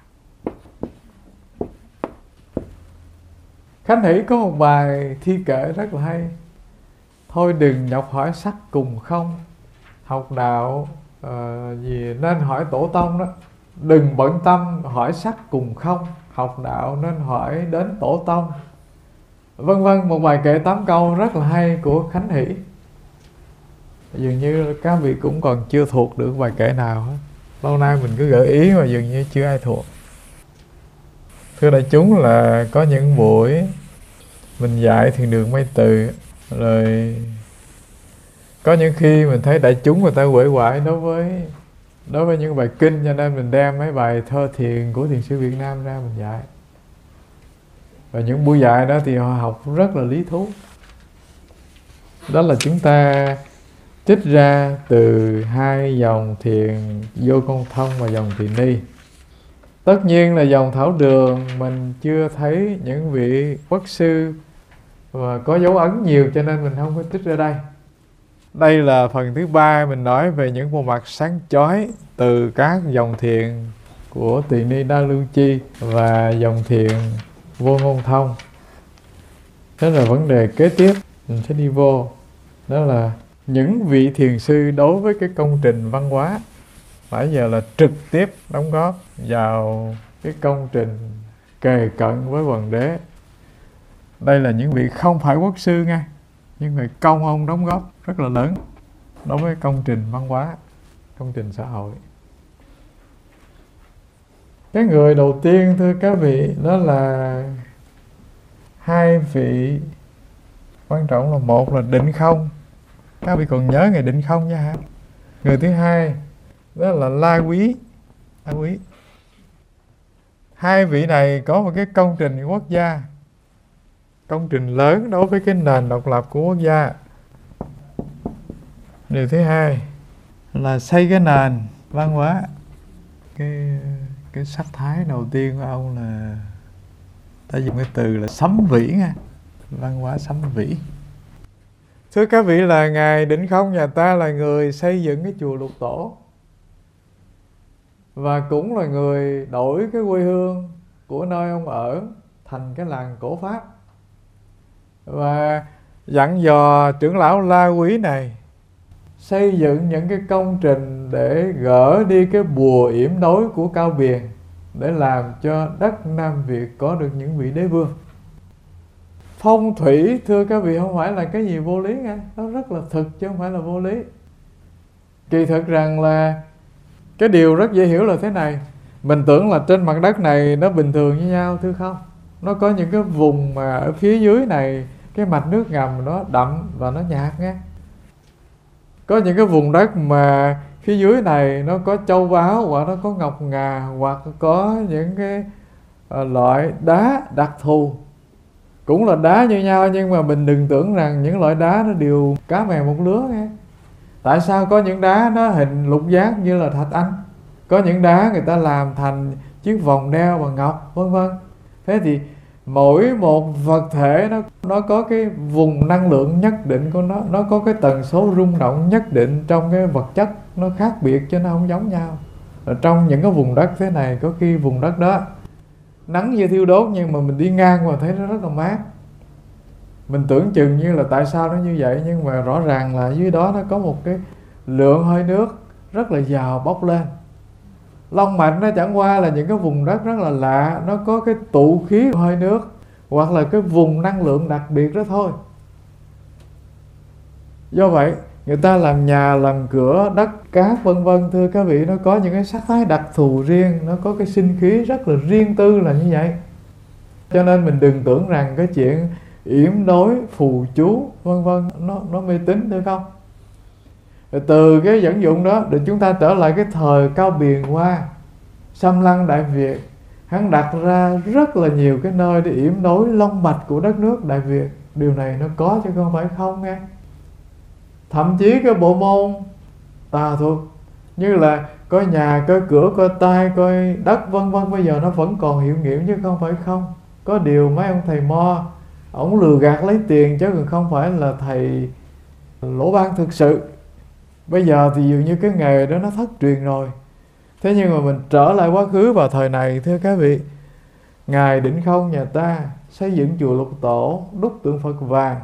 Khánh Hỷ có một bài thi kệ rất là hay: thôi đừng nhọc hỏi sắc cùng không, học đạo uh, gì nên hỏi tổ tông đó. Đừng bận tâm hỏi sắc cùng không, học đạo nên hỏi đến tổ tông, vân vân. Một bài kệ tám câu rất là hay của Khánh Hỷ. Dường như các vị cũng còn chưa thuộc được bài kệ nào hết. Lâu nay mình cứ gợi ý mà dường như chưa ai thuộc. Thưa đại chúng, là có những buổi mình dạy thiền đường Mây Từ, rồi có những khi mình thấy đại chúng người ta quể quại đối với đối với những bài kinh, cho nên mình đem mấy bài thơ thiền của thiền sư Việt Nam ra mình dạy. Và những buổi dạy đó thì họ học rất là lý thú. Đó là chúng ta trích ra từ hai dòng thiền Vô Công Thông và dòng Tỳ Ni. Tất nhiên là dòng Thảo Đường mình chưa thấy những vị quốc sư và có dấu ấn nhiều, cho nên mình không có trích ra đây. Đây là phần thứ ba, mình nói về những bộ mặt sáng chói từ các dòng thiền của Tỳ Ni Đa Lưu Chi và dòng thiền Vô Ngôn Thông. Thế là vấn đề kế tiếp mình sẽ đi vô, đó là những vị thiền sư đối với cái công trình văn hóa phải giờ là trực tiếp đóng góp vào cái công trình kề cận với hoàng đế. Đây là những vị không phải quốc sư nha, nhưng người công ông đóng góp rất là lớn đối với công trình văn hóa, công trình xã hội. Cái người đầu tiên thưa các vị, đó là hai vị quan trọng, là một là Định Không. Các vị còn nhớ ngày Định Không nha hả? Người thứ hai đó là La Quý. La Quý. Hai vị này có một cái công trình quốc gia, công trình lớn đối với cái nền độc lập của quốc gia. Điều thứ hai là xây cái nền văn hóa. Cái cái sắc thái đầu tiên của ông là ta dùng cái từ là sấm vĩ nha, văn hóa sấm vĩ. Thưa các vị, là ngài Định Không nhà ta là người xây dựng cái chùa Lục Tổ, và cũng là người đổi cái quê hương của nơi ông ở thành cái làng Cổ Pháp, và dặn dò trưởng lão La Quý này xây dựng những cái công trình để gỡ đi cái bùa yểm đối của Cao Biền, để làm cho đất Nam Việt có được những vị đế vương. Phong thủy thưa các vị không phải là cái gì vô lý nha, nó rất là thực chứ không phải là vô lý. Kỳ thực rằng là cái điều rất dễ hiểu là thế này: mình tưởng là trên mặt đất này nó bình thường như nhau, thưa không. Nó có những cái vùng mà ở phía dưới này cái mạch nước ngầm nó đậm và nó nhạt nghe. Có những cái vùng đất mà phía dưới này nó có châu báu, hoặc nó có ngọc ngà, hoặc có những cái uh, loại đá đặc thù. Cũng là đá như nhau, nhưng mà mình đừng tưởng rằng những loại đá nó đều cá mè một lứa nghe. Tại sao có những đá nó hình lục giác như là thạch anh, có những đá người ta làm thành chiếc vòng đeo bằng ngọc, vân vân. Thế thì mỗi một vật thể nó nó có cái vùng năng lượng nhất định của nó, nó có cái tần số rung động nhất định trong cái vật chất, nó khác biệt cho nó không giống nhau. Ở trong những cái vùng đất thế này, có khi vùng đất đó nắng như thiêu đốt, nhưng mà mình đi ngang qua thấy nó rất là mát. Mình tưởng chừng như là tại sao nó như vậy, nhưng mà rõ ràng là dưới đó nó có một cái lượng hơi nước rất là giàu bốc lên. Long mạch nó chẳng qua là những cái vùng đất rất là lạ, nó có cái tụ khí hơi nước, hoặc là cái vùng năng lượng đặc biệt đó thôi. Do vậy người ta làm nhà, làm cửa, đất cát vân vân, thưa các vị, nó có những cái sắc thái đặc thù riêng, nó có cái sinh khí rất là riêng tư là như vậy. Cho nên mình đừng tưởng rằng cái chuyện yểm đối, phù chú vân vân nó nó mê tín, thưa không. Rồi từ cái dẫn dụng đó để chúng ta trở lại cái thời Cao Biền Hoa xâm lăng Đại Việt, hắn đặt ra rất là nhiều cái nơi để yểm đối long mạch của đất nước Đại Việt. Điều này nó có chứ không phải không nghe. Thậm chí cái bộ môn tà thuật như là có nhà, có cửa, có tay, có đất vân vân, bây giờ nó vẫn còn hiệu nghiệm chứ không phải không. Có điều mấy ông thầy mo, ổng lừa gạt lấy tiền chứ còn không phải là thầy lỗ ban thực sự. Bây giờ thì dường như cái nghề đó nó thất truyền rồi. Thế nhưng mà mình trở lại quá khứ vào thời này, thưa các vị, Ngài Định Không nhà ta xây dựng chùa Lục Tổ, đúc tượng Phật vàng,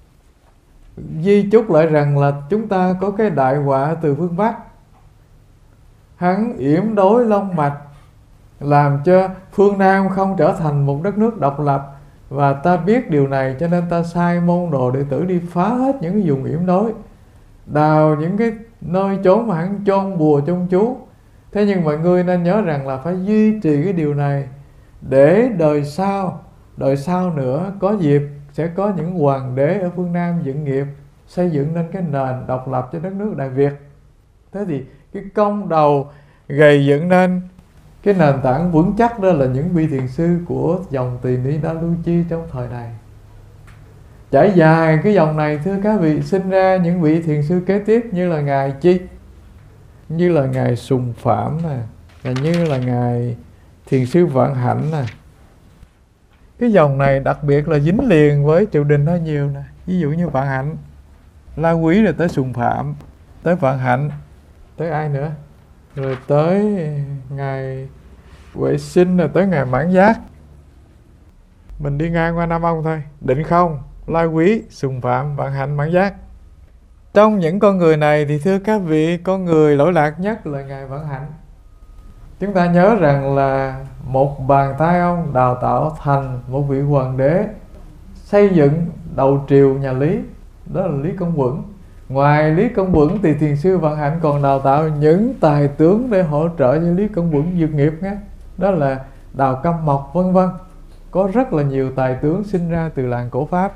di chúc lại rằng là chúng ta có cái đại họa từ phương Bắc. Hắn yểm đối long mạch, làm cho phương Nam không trở thành một đất nước độc lập. Và ta biết điều này cho nên ta sai môn đồ đệ tử đi phá hết những cái vùng yểm đối, đào những cái nơi chốn mà hắn chôn bùa chôn chú. Thế nhưng mọi người nên nhớ rằng là phải duy trì cái điều này, để đời sau, đời sau nữa có dịp sẽ có những hoàng đế ở phương Nam dựng nghiệp, xây dựng nên cái nền độc lập cho đất nước Đại Việt. Thế thì cái công đầu gầy dựng nên cái nền tảng vững chắc đó là những vị thiền sư của dòng Tỳ Ni Đa Lưu Chi trong thời này. Trải dài cái dòng này, thưa các vị, sinh ra những vị thiền sư kế tiếp như là Ngài Chi, như là Ngài Sùng Phạm nè, và như là Ngài Thiền sư Vạn Hạnh nè. Cái dòng này đặc biệt là dính liền với triều đình hơi nhiều nè. Ví dụ như Vạn Hạnh, La Quý, rồi tới Sùng Phạm, tới Vạn Hạnh, tới ai nữa, rồi tới Ngài Huệ Sinh, rồi tới Ngài Mãn Giác. Mình đi ngang qua năm ông thôi: Định Không, La Quý, Sùng Phạm, Vạn Hạnh, Mãn Giác. Trong những con người này thì thưa các vị, con người lỗi lạc nhất là Ngài Vạn Hạnh. Chúng ta nhớ rằng là một bàn tay ông đào tạo thành một vị hoàng đế, xây dựng đầu triều nhà Lý, đó là Lý Công Uẩn. Ngoài Lý Công Uẩn thì thiền sư Vạn Hạnh còn đào tạo những tài tướng để hỗ trợ cho Lý Công Uẩn dược nghiệp nhé. Đó là Đào Câm Mộc vân vân. Có rất là nhiều tài tướng sinh ra từ làng cổ Pháp.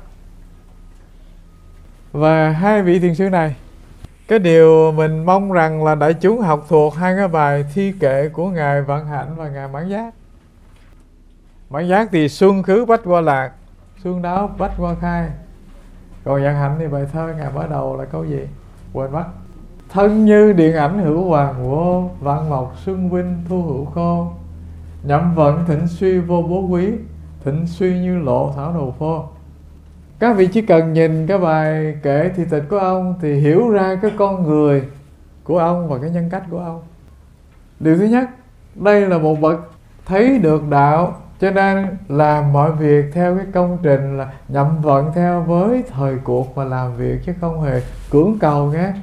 Và hai vị thiền sư này, cái điều mình mong rằng là đại chúng học thuộc hai cái bài thi kệ của Ngài Vạn Hạnh và Ngài Mãn Giác. Mãn Giác thì xuân khứ bách qua lạc, xuân đáo bách qua khai. Còn Vạn Hạnh thì bài thơ Ngài mở đầu là câu gì? Quên mất. Thân như điện ảnh hữu hoàng vô, vạn mộc xuân vinh thu hữu khô. Nhậm vận thịnh suy vô bố quý, thịnh suy như lộ thảo đồ phô. Các vị chỉ cần nhìn cái bài kệ thì tịch của ông thì hiểu ra cái con người của ông và cái nhân cách của ông. Điều thứ nhất, đây là một bậc thấy được đạo, cho nên làm mọi việc theo cái công trình là nhậm vận theo với thời cuộc mà làm việc, chứ không hề cưỡng cầu nhé.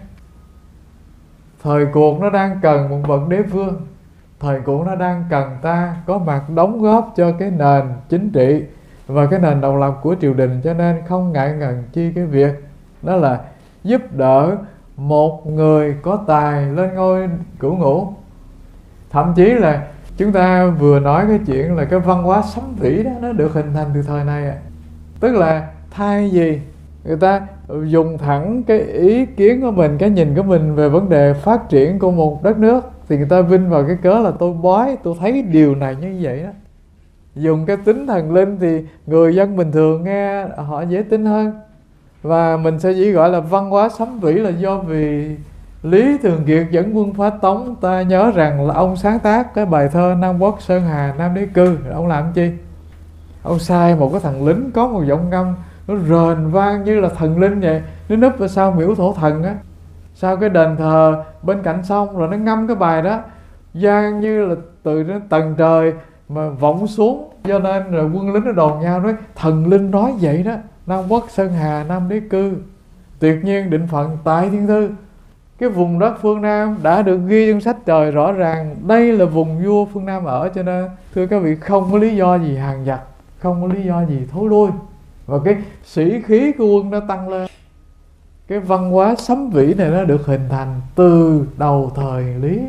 Thời cuộc nó đang cần một bậc đế vương, thời cuộc nó đang cần ta có mặt đóng góp cho cái nền chính trị và cái nền độc lập của triều đình, cho nên không ngại ngần chi cái việc đó là giúp đỡ một người có tài lên ngôi cửu ngũ. Thậm chí là chúng ta vừa nói cái chuyện là cái văn hóa sấm vĩ đó, nó được hình thành từ thời này à. Tức là thay vì người ta dùng thẳng cái ý kiến của mình, cái nhìn của mình về vấn đề phát triển của một đất nước, thì người ta vinh vào cái cớ là tôi bói, tôi thấy điều này như vậy đó. Dùng cái tính thần linh thì người dân bình thường nghe họ dễ tin hơn. Và mình sẽ chỉ gọi là văn hóa sấm vĩ là do vì Lý Thường Kiệt dẫn quân phá Tống. Ta nhớ rằng là ông sáng tác cái bài thơ Nam Quốc Sơn Hà Nam Đế Cư. Ông làm chi? Ông sai một cái thằng lính có một giọng ngâm nó rền vang như là thần linh vậy, nó núp ở sau miễu thổ thần á, sau cái đền thờ bên cạnh sông, rồi nó ngâm cái bài đó vang như là từ đến tầng trời mà vọng xuống. Do nên rồi quân lính nó đồn nhau nói thần linh nói vậy đó. Nam Quốc Sơn Hà Nam Đế Cư, tuyệt nhiên định phận tại thiên thư. Cái vùng đất phương Nam đã được ghi trong sách trời rõ ràng, đây là vùng vua phương Nam ở, cho nên thưa các vị, không có lý do gì hàng giặc, không có lý do gì thối lui. Và cái sĩ khí của quân nó tăng lên. Cái văn hóa sấm vĩ này nó được hình thành từ đầu thời Lý.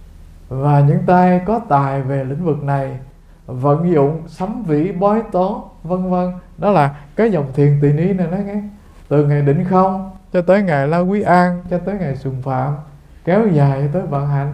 Và những tay có tài về lĩnh vực này vận dụng sấm vĩ, bói toán vân vân. Đó là cái dòng thiền Tỳ Ni này đó nghe. Từ ngày Định Không cho tới ngày La Quý An, cho tới ngày Sùng Phạm, kéo dài tới Vạn Hạnh.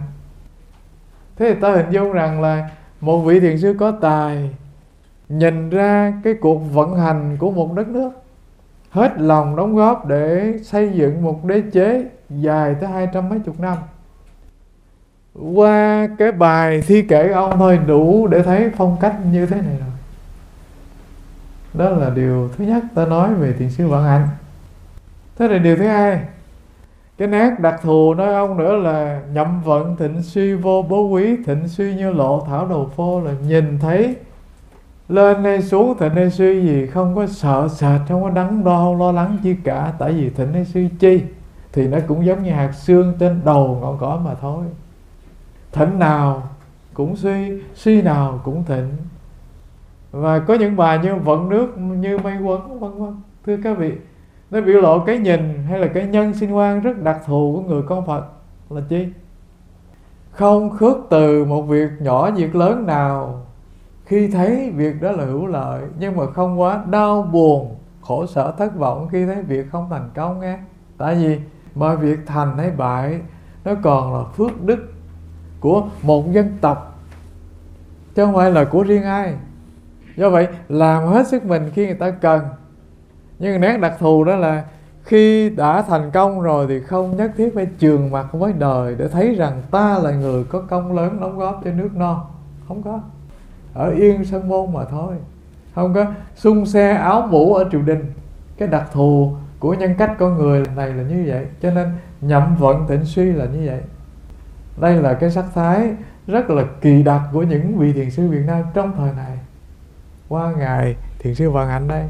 Thế thì ta hình dung rằng là một vị thiền sư có tài nhìn ra cái cuộc vận hành của một đất nước, hết lòng đóng góp để xây dựng một đế chế dài tới hai trăm mấy chục năm. qua cái bài thi kể ông thôi đủ để thấy phong cách như thế này rồi. Đó là điều thứ nhất ta nói về thiền sư Vạn Hạnh. Thế là điều thứ hai, cái nét đặc thù nói ông nữa là nhậm vận thịnh suy vô bố quý, thịnh suy như lộ thảo đầu phô, là nhìn thấy lên hay xuống, thịnh hay suy gì không có sợ sệt, không có đắn đo, không lo lắng chi cả. Tại vì thịnh hay suy chi thì nó cũng giống như hạt sương trên đầu ngọn cỏ mà thôi. Thịnh nào cũng suy, suy nào cũng thịnh. Và có những bài như vận nước như mây quấn vân vân. Thưa các vị, nó biểu lộ cái nhìn hay là cái nhân sinh quan rất đặc thù của người con Phật là chi? Không khước từ một việc nhỏ việc lớn nào khi thấy việc đó là hữu lợi, nhưng mà không quá đau buồn, khổ sở thất vọng khi thấy việc không thành công nghe. Tại vì mọi việc thành hay bại nó còn là phước đức của một dân tộc, chứ không phải là của riêng ai. Do vậy làm hết sức mình khi người ta cần. Nhưng nét đặc thù đó là khi đã thành công rồi thì không nhất thiết phải chườm mặt với đời để thấy rằng ta là người có công lớn đóng góp cho nước non. Không có. Ở yên sân môn mà thôi. Không có xung xe áo mũ ở triều đình. Cái đặc thù của nhân cách con người này là như vậy. Cho nên nhậm vận thịnh suy là như vậy. Đây là cái sắc thái rất là kỳ đặc của những vị thiền sư Việt Nam trong thời này. Qua ngài thiền sư Vạn Hạnh đây,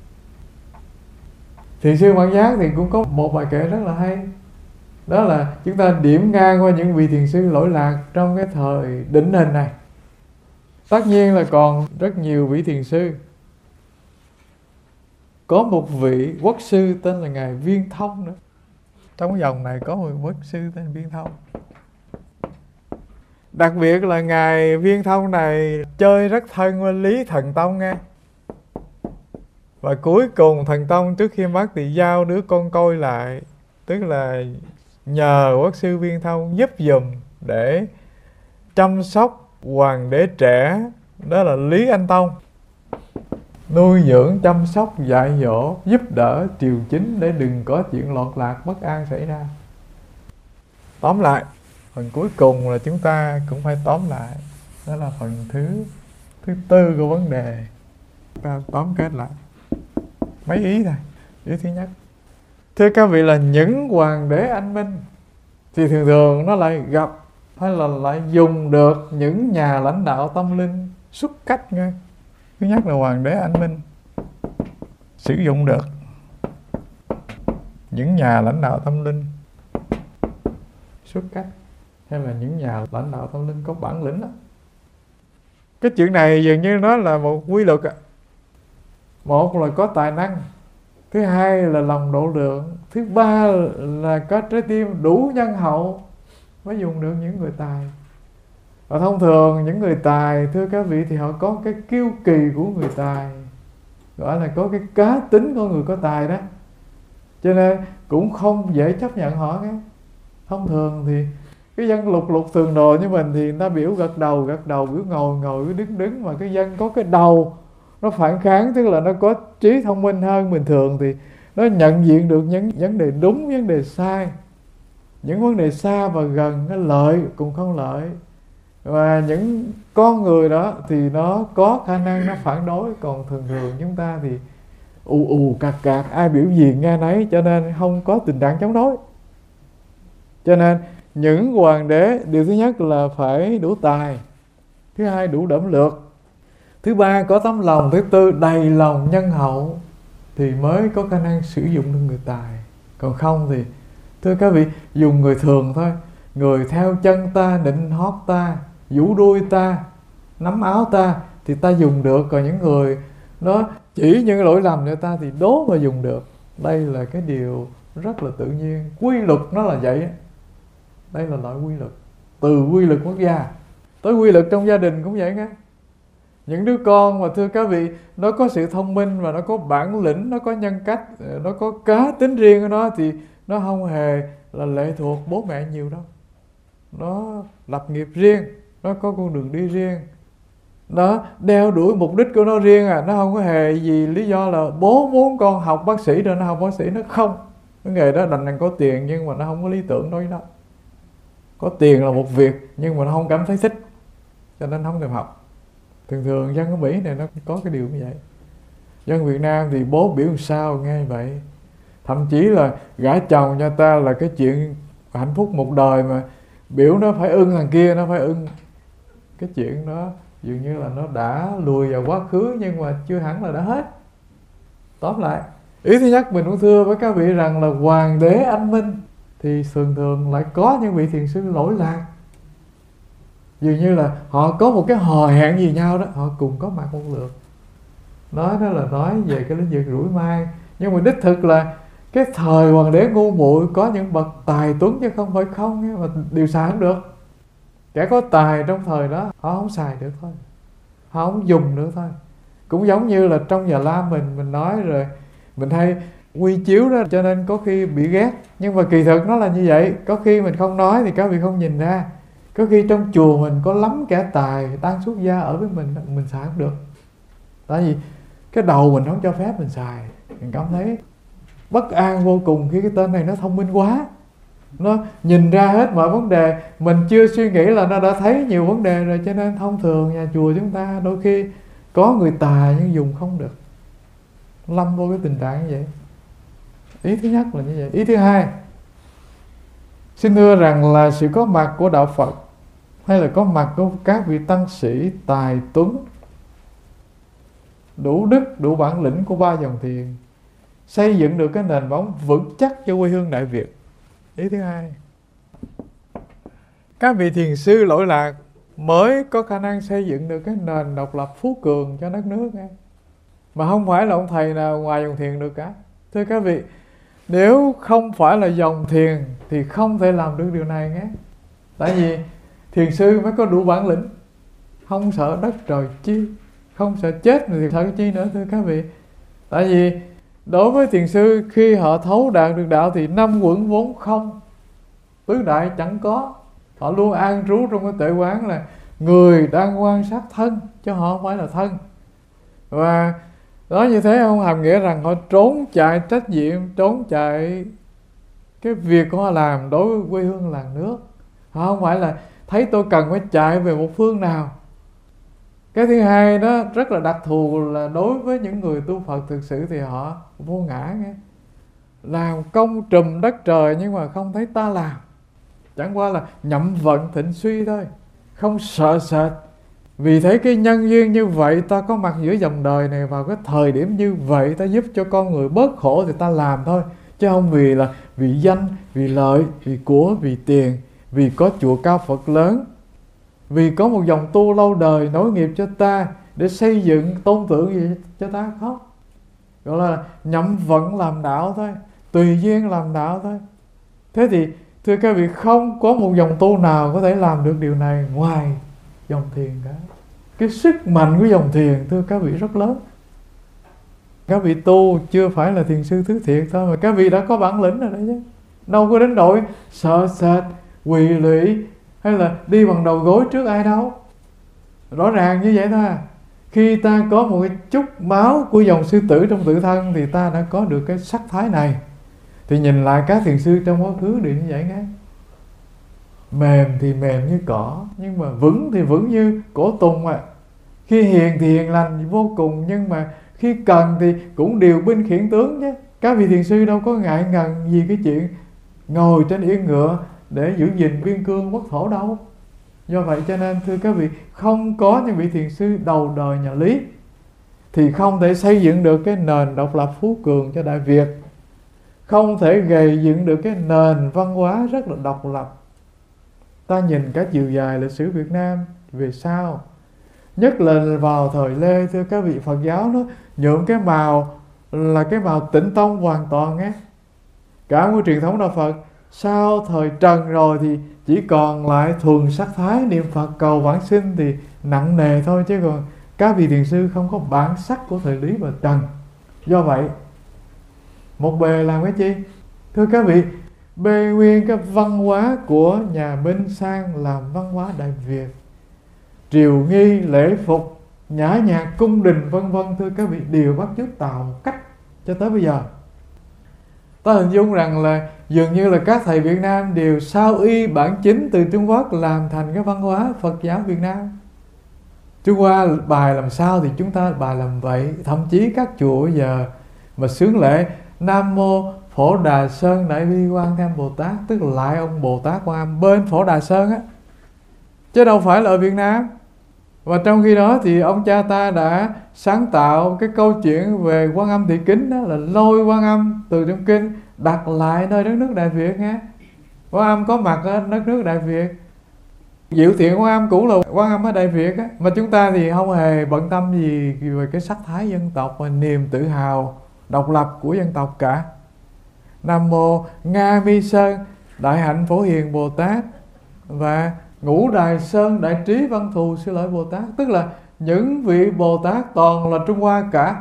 thiền sư Mãn Giác thì cũng có một bài kệ rất là hay. Đó là chúng ta điểm ngang qua những vị thiền sư lỗi lạc trong cái thời đỉnh hình này. Tất nhiên là còn rất nhiều vị thiền sư. Có một vị quốc sư tên là ngài Viên Thông nữa. Trong cái dòng này có một quốc sư tên là Viên Thông. Đặc biệt là ngài Viên Thông này chơi rất thân với Lý Thần Tông nghe. Và cuối cùng Thần Tông trước khi mất thì giao đứa con coi lại, tức là nhờ quốc sư Viên Thông giúp dùm để chăm sóc hoàng đế trẻ, đó là Lý Anh Tông, nuôi dưỡng, chăm sóc, dạy dỗ, giúp đỡ triều chính để đừng có chuyện loạn lạc bất an xảy ra. Tóm lại, phần cuối cùng là chúng ta cũng phải tóm lại, đó là phần thứ thứ tư của vấn đề. Ta tóm kết lại mấy ý thôi. Ý thứ nhất, thưa các vị, là những hoàng đế anh minh thì thường thường nó lại gặp hay là lại dùng được những nhà lãnh đạo tâm linh xuất cách nghe. Thứ nhất là hoàng đế anh minh sử dụng được những nhà lãnh đạo tâm linh xuất cách, hay là những nhà lãnh đạo tâm linh có bản lĩnh đó. Cái chuyện này dường như nó là một quy luật ạ. Một là có tài năng, thứ hai là lòng độ lượng, thứ ba là có trái tim đủ nhân hậu mới dùng được những người tài. Và thông thường những người tài, thưa các vị, thì họ có cái kiêu kỳ của người tài, gọi là có cái cá tính của người có tài đó, cho nên cũng không dễ chấp nhận họ nghe. Thông thường thì cái dân lục lục thường đồ như mình thì người ta biểu gật đầu gật đầu, biểu ngồi ngồi, biểu đứng đứng, mà cái dân có cái đầu nó phản kháng, tức là nó có trí thông minh hơn bình thường, thì nó nhận diện được những vấn đề đúng, vấn đề sai, những vấn đề xa và gần, nó lợi cùng không lợi. Và những con người đó thì nó có khả năng nó phản đối. Còn thường thường chúng ta thì ù ù cạc cạc, ai biểu gì nghe nấy, cho nên không có tình trạng chống đối. Cho nên những hoàng đế, điều thứ nhất là phải đủ tài, thứ hai đủ đẫm lược, thứ ba có tấm lòng, thứ tư đầy lòng nhân hậu, thì mới có khả năng sử dụng được người tài. Còn không thì thưa các vị, dùng người thường thôi, người theo chân ta, nịnh hót ta, vũ đuôi ta, nắm áo ta thì ta dùng được. Còn những người nó chỉ những lỗi lầm cho ta thì đố mà dùng được. Đây là cái điều rất là tự nhiên, quy luật nó là vậy. Đây là loại quy luật, từ quy luật quốc gia tới quy luật trong gia đình cũng vậy nghe. Những đứa con mà thưa các vị, nó có sự thông minh và nó có bản lĩnh, nó có nhân cách, nó có cá tính riêng của nó, thì nó không hề là lệ thuộc bố mẹ nhiều đâu. Nó lập nghiệp riêng, nó có con đường đi riêng, nó đeo đuổi mục đích của nó riêng à. Nó không có hề gì lý do là bố muốn con học bác sĩ rồi nó học bác sĩ, nó không. Cái nghề đó đành rằng có tiền nhưng mà nó không có lý tưởng đối với nó. Có tiền là một việc nhưng mà nó không cảm thấy thích, cho nên không thèm học. Thường thường dân ở Mỹ này nó có cái điều như vậy. Dân Việt Nam thì bố biểu sao nghe vậy. Thậm chí là gả chồng cho ta là cái chuyện hạnh phúc một đời, mà biểu nó phải ưng thằng kia, nó phải ưng. Cái chuyện đó dường như là nó đã lùi vào quá khứ, nhưng mà chưa hẳn là đã hết. Tóm lại, ý thứ nhất mình muốn thưa với các vị rằng là hoàng đế anh minh thì thường thường lại có những vị thiền sư lỗi lạc. Dường như là họ có một cái hò hẹn gì nhau đó, họ cùng có mặt một lượt. Nói đó là nói về cái lĩnh vực rủi mai. Nhưng mà đích thực là cái thời hoàng đế ngu muội có những bậc tài tuấn chứ không phải không, mà đều xài không được. Kẻ có tài trong thời đó họ không xài được thôi, họ không dùng được thôi. Cũng giống như là trong Già Lam mình mình nói rồi, mình hay quy chiếu đó, cho nên có khi bị ghét. Nhưng mà kỳ thực nó là như vậy. Có khi mình không nói thì các vị không nhìn ra. Có khi trong chùa mình có lắm kẻ tài đang xuất gia ở với mình, mình xài không được. Tại vì cái đầu mình không cho phép mình xài. Mình cảm thấy bất an vô cùng khi cái tên này nó thông minh quá, nó nhìn ra hết mọi vấn đề. Mình chưa suy nghĩ là nó đã thấy nhiều vấn đề rồi. Cho nên thông thường nhà chùa chúng ta đôi khi có người tài nhưng dùng không được, lâm vô cái tình trạng như vậy. Ý thứ nhất là như vậy. Ý thứ hai, xin thưa rằng là sự có mặt của đạo Phật hay là có mặt của các vị tăng sĩ tài tuấn, đủ đức, đủ bản lĩnh của ba dòng thiền, xây dựng được cái nền móng vững chắc cho quê hương Đại Việt. Ý thứ hai, các vị thiền sư lỗi lạc mới có khả năng xây dựng được cái nền độc lập phú cường cho đất nước nghe. Mà không phải là ông thầy nào ngoài dòng thiền được cả. Thưa các vị, nếu không phải là dòng thiền thì không thể làm được điều này nghe. Tại vì thiền sư mới có đủ bản lĩnh, không sợ đất trời chi, không sợ chết thì sợ chi nữa thưa các vị. Tại vì đối với thiền sư, khi họ thấu đạt được đạo thì năm quẩn vốn không, tứ đại chẳng có. Họ luôn an trú trong cái tuệ quán là người đang quan sát thân, chứ họ không phải là thân. Và nói như thế không hàm nghĩa rằng họ trốn chạy trách nhiệm, trốn chạy cái việc của họ làm đối với quê hương làng nước. Họ không phải là thấy tôi cần phải chạy về một phương nào. Cái thứ hai đó rất là đặc thù là đối với những người tu Phật thực sự thì họ vô ngã nghe. Làm công trùm đất trời nhưng mà không thấy ta làm. Chẳng qua là nhậm vận thịnh suy thôi, không sợ sệt. Vì thấy cái nhân duyên như vậy, ta có mặt giữa dòng đời này vào cái thời điểm như vậy, ta giúp cho con người bớt khổ thì ta làm thôi. Chứ không vì là vì danh, vì lợi, vì của, vì tiền, vì có chùa cao Phật lớn, vì có một dòng tu lâu đời nối nghiệp cho ta để xây dựng tôn tượng gì cho ta không. Gọi là nhậm vận làm đạo thôi, tùy duyên làm đạo thôi. Thế thì thưa các vị, không có một dòng tu nào có thể làm được điều này ngoài dòng thiền cả. Cái sức mạnh của dòng thiền thưa các vị rất lớn. Các vị tu chưa phải là thiền sư thứ thiệt thôi, mà các vị đã có bản lĩnh rồi đấy chứ. Đâu có đến nỗi sợ sệt, quỳ lụy hay là đi bằng đầu gối trước ai đâu. Rõ ràng như vậy thôi. Khi ta có một cái chút máu của dòng sư tử trong tự thân thì ta đã có được cái sắc thái này. Thì nhìn lại các thiền sư trong quá khứ đều như vậy nghe. Mềm thì mềm như cỏ, nhưng mà vững thì vững như cổ tùng à. Khi hiền thì hiền lành vô cùng, nhưng mà khi cần thì cũng điều binh khiển tướng chứ. Các vị thiền sư đâu có ngại ngần gì cái chuyện ngồi trên yên ngựa để giữ gìn biên cương quốc thổ đâu. Do vậy cho nên thưa các vị, không có những vị thiền sư đầu đời nhà Lý thì không thể xây dựng được cái nền độc lập phú cường cho Đại Việt, không thể gây dựng được cái nền văn hóa rất là độc lập. Ta nhìn cả chiều dài lịch sử Việt Nam về sau, nhất là vào thời Lê, thưa các vị, Phật giáo nó nhuộm cái màu là cái màu tịnh tông hoàn toàn nghe. Cả một truyền thống đạo Phật sau thời Trần rồi thì chỉ còn lại thuần sắc thái niệm Phật cầu vãng sinh thì nặng nề thôi, chứ còn các vị thiền sư không có bản sắc của thời Lý và Trần. Do vậy một bề làm cái chi? Thưa các vị, bề nguyên cái văn hóa của nhà Minh sang làm văn hóa Đại Việt, triều nghi, lễ phục, nhã nhạc, cung đình vân vân, thưa các vị, đều bắt chước Tàu một cách cho tới bây giờ. Ta hình dung rằng là dường như là các thầy Việt Nam đều sao y bản chính từ Trung Quốc làm thành cái văn hóa Phật giáo Việt Nam. Trung Hoa bài làm sao thì chúng ta bài làm vậy. Thậm chí các chùa bây giờ mà xướng lễ Nam Mô Phổ Đà Sơn Đại Bi Quan Thế Âm Bồ Tát, tức là lại ông Bồ Tát Quan Âm bên Phổ Đà Sơn á, chứ đâu phải là ở Việt Nam. Và trong khi đó thì ông cha ta đã sáng tạo cái câu chuyện về Quan Âm Thị Kính, đó là lôi Quan Âm từ trong kinh đặt lại nơi đất nước Đại Việt nha. Quan Âm có mặt ở đất nước Đại Việt. Diệu Thiện Quan Âm cũng là Quan Âm ở Đại Việt á, mà chúng ta thì không hề bận tâm gì về cái sắc thái dân tộc và niềm tự hào độc lập của dân tộc cả. Nam Mô Nga Mi Sơn Đại Hạnh Phổ Hiền Bồ Tát và Ngũ Đài Sơn Đại Trí Văn Thù Sư Lợi Bồ Tát, tức là những vị Bồ Tát toàn là Trung Hoa cả.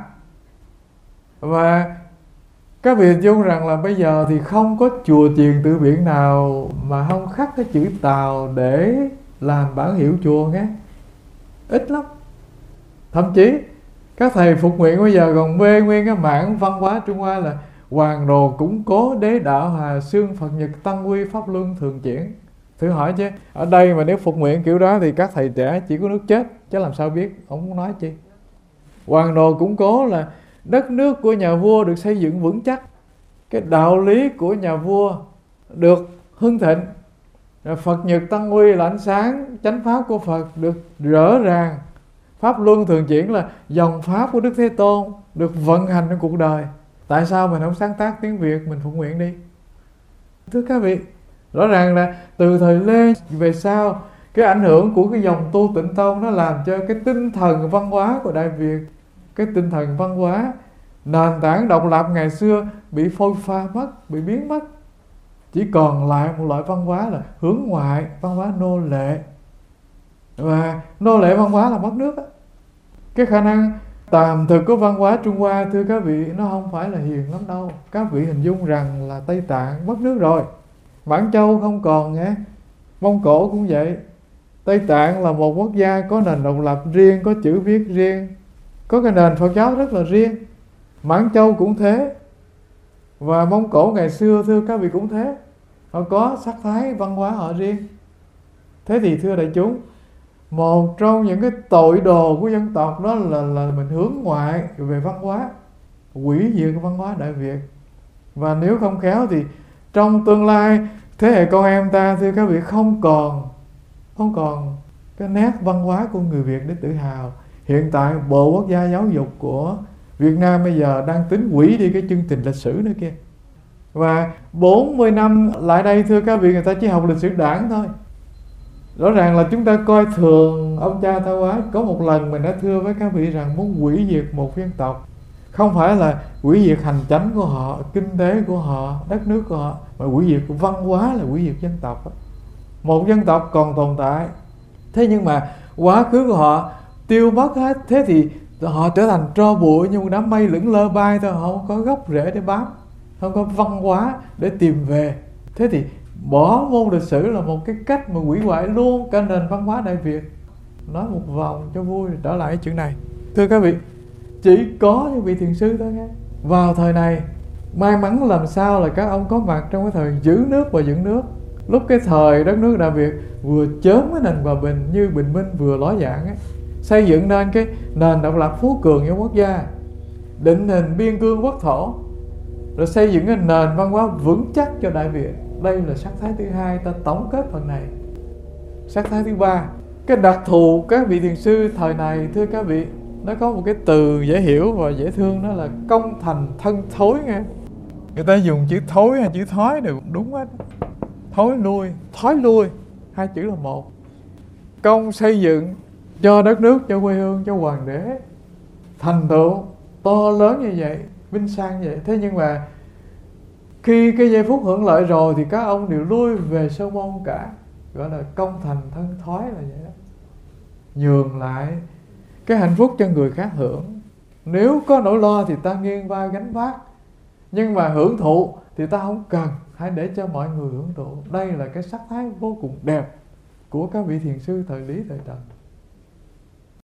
Và các vị hình dung rằng là bây giờ thì không có chùa chiền tự viện nào mà không khắc cái chữ Tàu để làm bản hiệu chùa nghe. Ít lắm. Thậm chí các thầy phục nguyện bây giờ còn mê nguyên cái mảng văn hóa Trung Hoa là Hoàng Đồ Củng Cố Đế Đạo Hà Xương Phật Nhật Tăng Quy Pháp Luân Thường Chuyển. Thử hỏi chứ, ở đây mà nếu phục nguyện kiểu đó thì các thầy trẻ chỉ có nước chết, chứ làm sao biết, ông muốn nói chi. Hoàng Đồ Củng Cố là đất nước của nhà vua được xây dựng vững chắc, cái đạo lý của nhà vua được hưng thịnh, Phật Nhật Tăng Quy là ánh sáng chánh pháp của Phật được rõ ràng, Pháp Luân Thường Chuyển là dòng pháp của Đức Thế Tôn được vận hành trong cuộc đời. Tại sao mình không sáng tác tiếng Việt mình phục nguyện đi? Thưa các vị, rõ ràng là từ thời Lê về sau, cái ảnh hưởng của cái dòng tu Tịnh Tông nó làm cho cái tinh thần văn hóa của Đại Việt, cái tinh thần văn hóa nền tảng độc lập ngày xưa bị phôi pha mất, bị biến mất. Chỉ còn lại một loại văn hóa là hướng ngoại, văn hóa nô lệ. Và nô lệ văn hóa là mất nước á. Cái khả năng tàm thực của văn hóa Trung Hoa, thưa các vị, nó không phải là hiền lắm đâu. Các vị hình dung rằng là Tây Tạng mất nước rồi, Mãn Châu không còn nghe, Mông Cổ cũng vậy. Tây Tạng là một quốc gia có nền độc lập riêng, có chữ viết riêng, có cái nền Phật giáo rất là riêng. Mãn Châu cũng thế. Và Mông Cổ ngày xưa, thưa các vị, cũng thế. Họ có sắc thái văn hóa họ riêng. Thế thì thưa đại chúng, một trong những cái tội đồ của dân tộc đó là, là mình hướng ngoại về văn hóa, hủy diệt văn hóa Đại Việt. Và nếu không khéo thì trong tương lai thế hệ con em ta, thưa các vị, không còn không còn cái nét văn hóa của người Việt để tự hào. Hiện tại Bộ Quốc gia Giáo dục của Việt Nam bây giờ đang tính hủy đi cái chương trình lịch sử nữa kia. Và bốn mươi năm lại đây, thưa các vị, người ta chỉ học lịch sử đảng thôi. Rõ ràng là chúng ta coi thường ông cha ta quá. Có một lần mình đã thưa với các vị rằng muốn hủy diệt một dân tộc không phải là hủy diệt hành chánh của họ, kinh tế của họ, đất nước của họ, mà hủy diệt văn hóa là hủy diệt dân tộc. Một dân tộc còn tồn tại, thế nhưng mà quá khứ của họ tiêu mất hết, thế thì họ trở thành tro bụi như một đám mây lững lơ bay thôi. Họ không có gốc rễ để bám, không có văn hóa để tìm về. Thế thì bỏ môn lịch sử là một cái cách mà hủy hoại luôn cả nền văn hóa Đại Việt. Nói một vòng cho vui, trở lại cái chuyện này. Thưa các vị, chỉ có những vị thiền sư thôi nghe. Vào thời này, may mắn làm sao là các ông có mặt trong cái thời giữ nước và dựng nước. Lúc cái thời đất nước Đại Việt vừa chớm cái nền hòa bình như Bình Minh vừa ló dạng ấy, xây dựng nên cái nền độc lập phú cường của quốc gia, định hình biên cương quốc thổ, rồi xây dựng cái nền văn hóa vững chắc cho Đại Việt. Đây là sắc thái thứ hai, ta tổng kết phần này. Sắc thái thứ ba, cái đặc thù các vị thiền sư thời này, thưa các vị, nó có một cái từ dễ hiểu và dễ thương, đó là công thành thân thối nghe. Người ta dùng chữ thối hay chữ thói đều đúng hết. Thối lui, thói lui, hai chữ là một. Công xây dựng cho đất nước, cho quê hương, cho hoàng đế, thành tựu to lớn như vậy, vinh sang như vậy. Thế nhưng mà khi cái giây phút hưởng lợi rồi thì các ông đều lui về sơ môn cả. Gọi là công thành thân thói là vậy đó. Nhường lại cái hạnh phúc cho người khác hưởng. Nếu có nỗi lo thì ta nghiêng vai gánh vác, nhưng mà hưởng thụ thì ta không cần, hãy để cho mọi người hưởng thụ. Đây là cái sắc thái vô cùng đẹp của các vị thiền sư thời Lý thời Trần.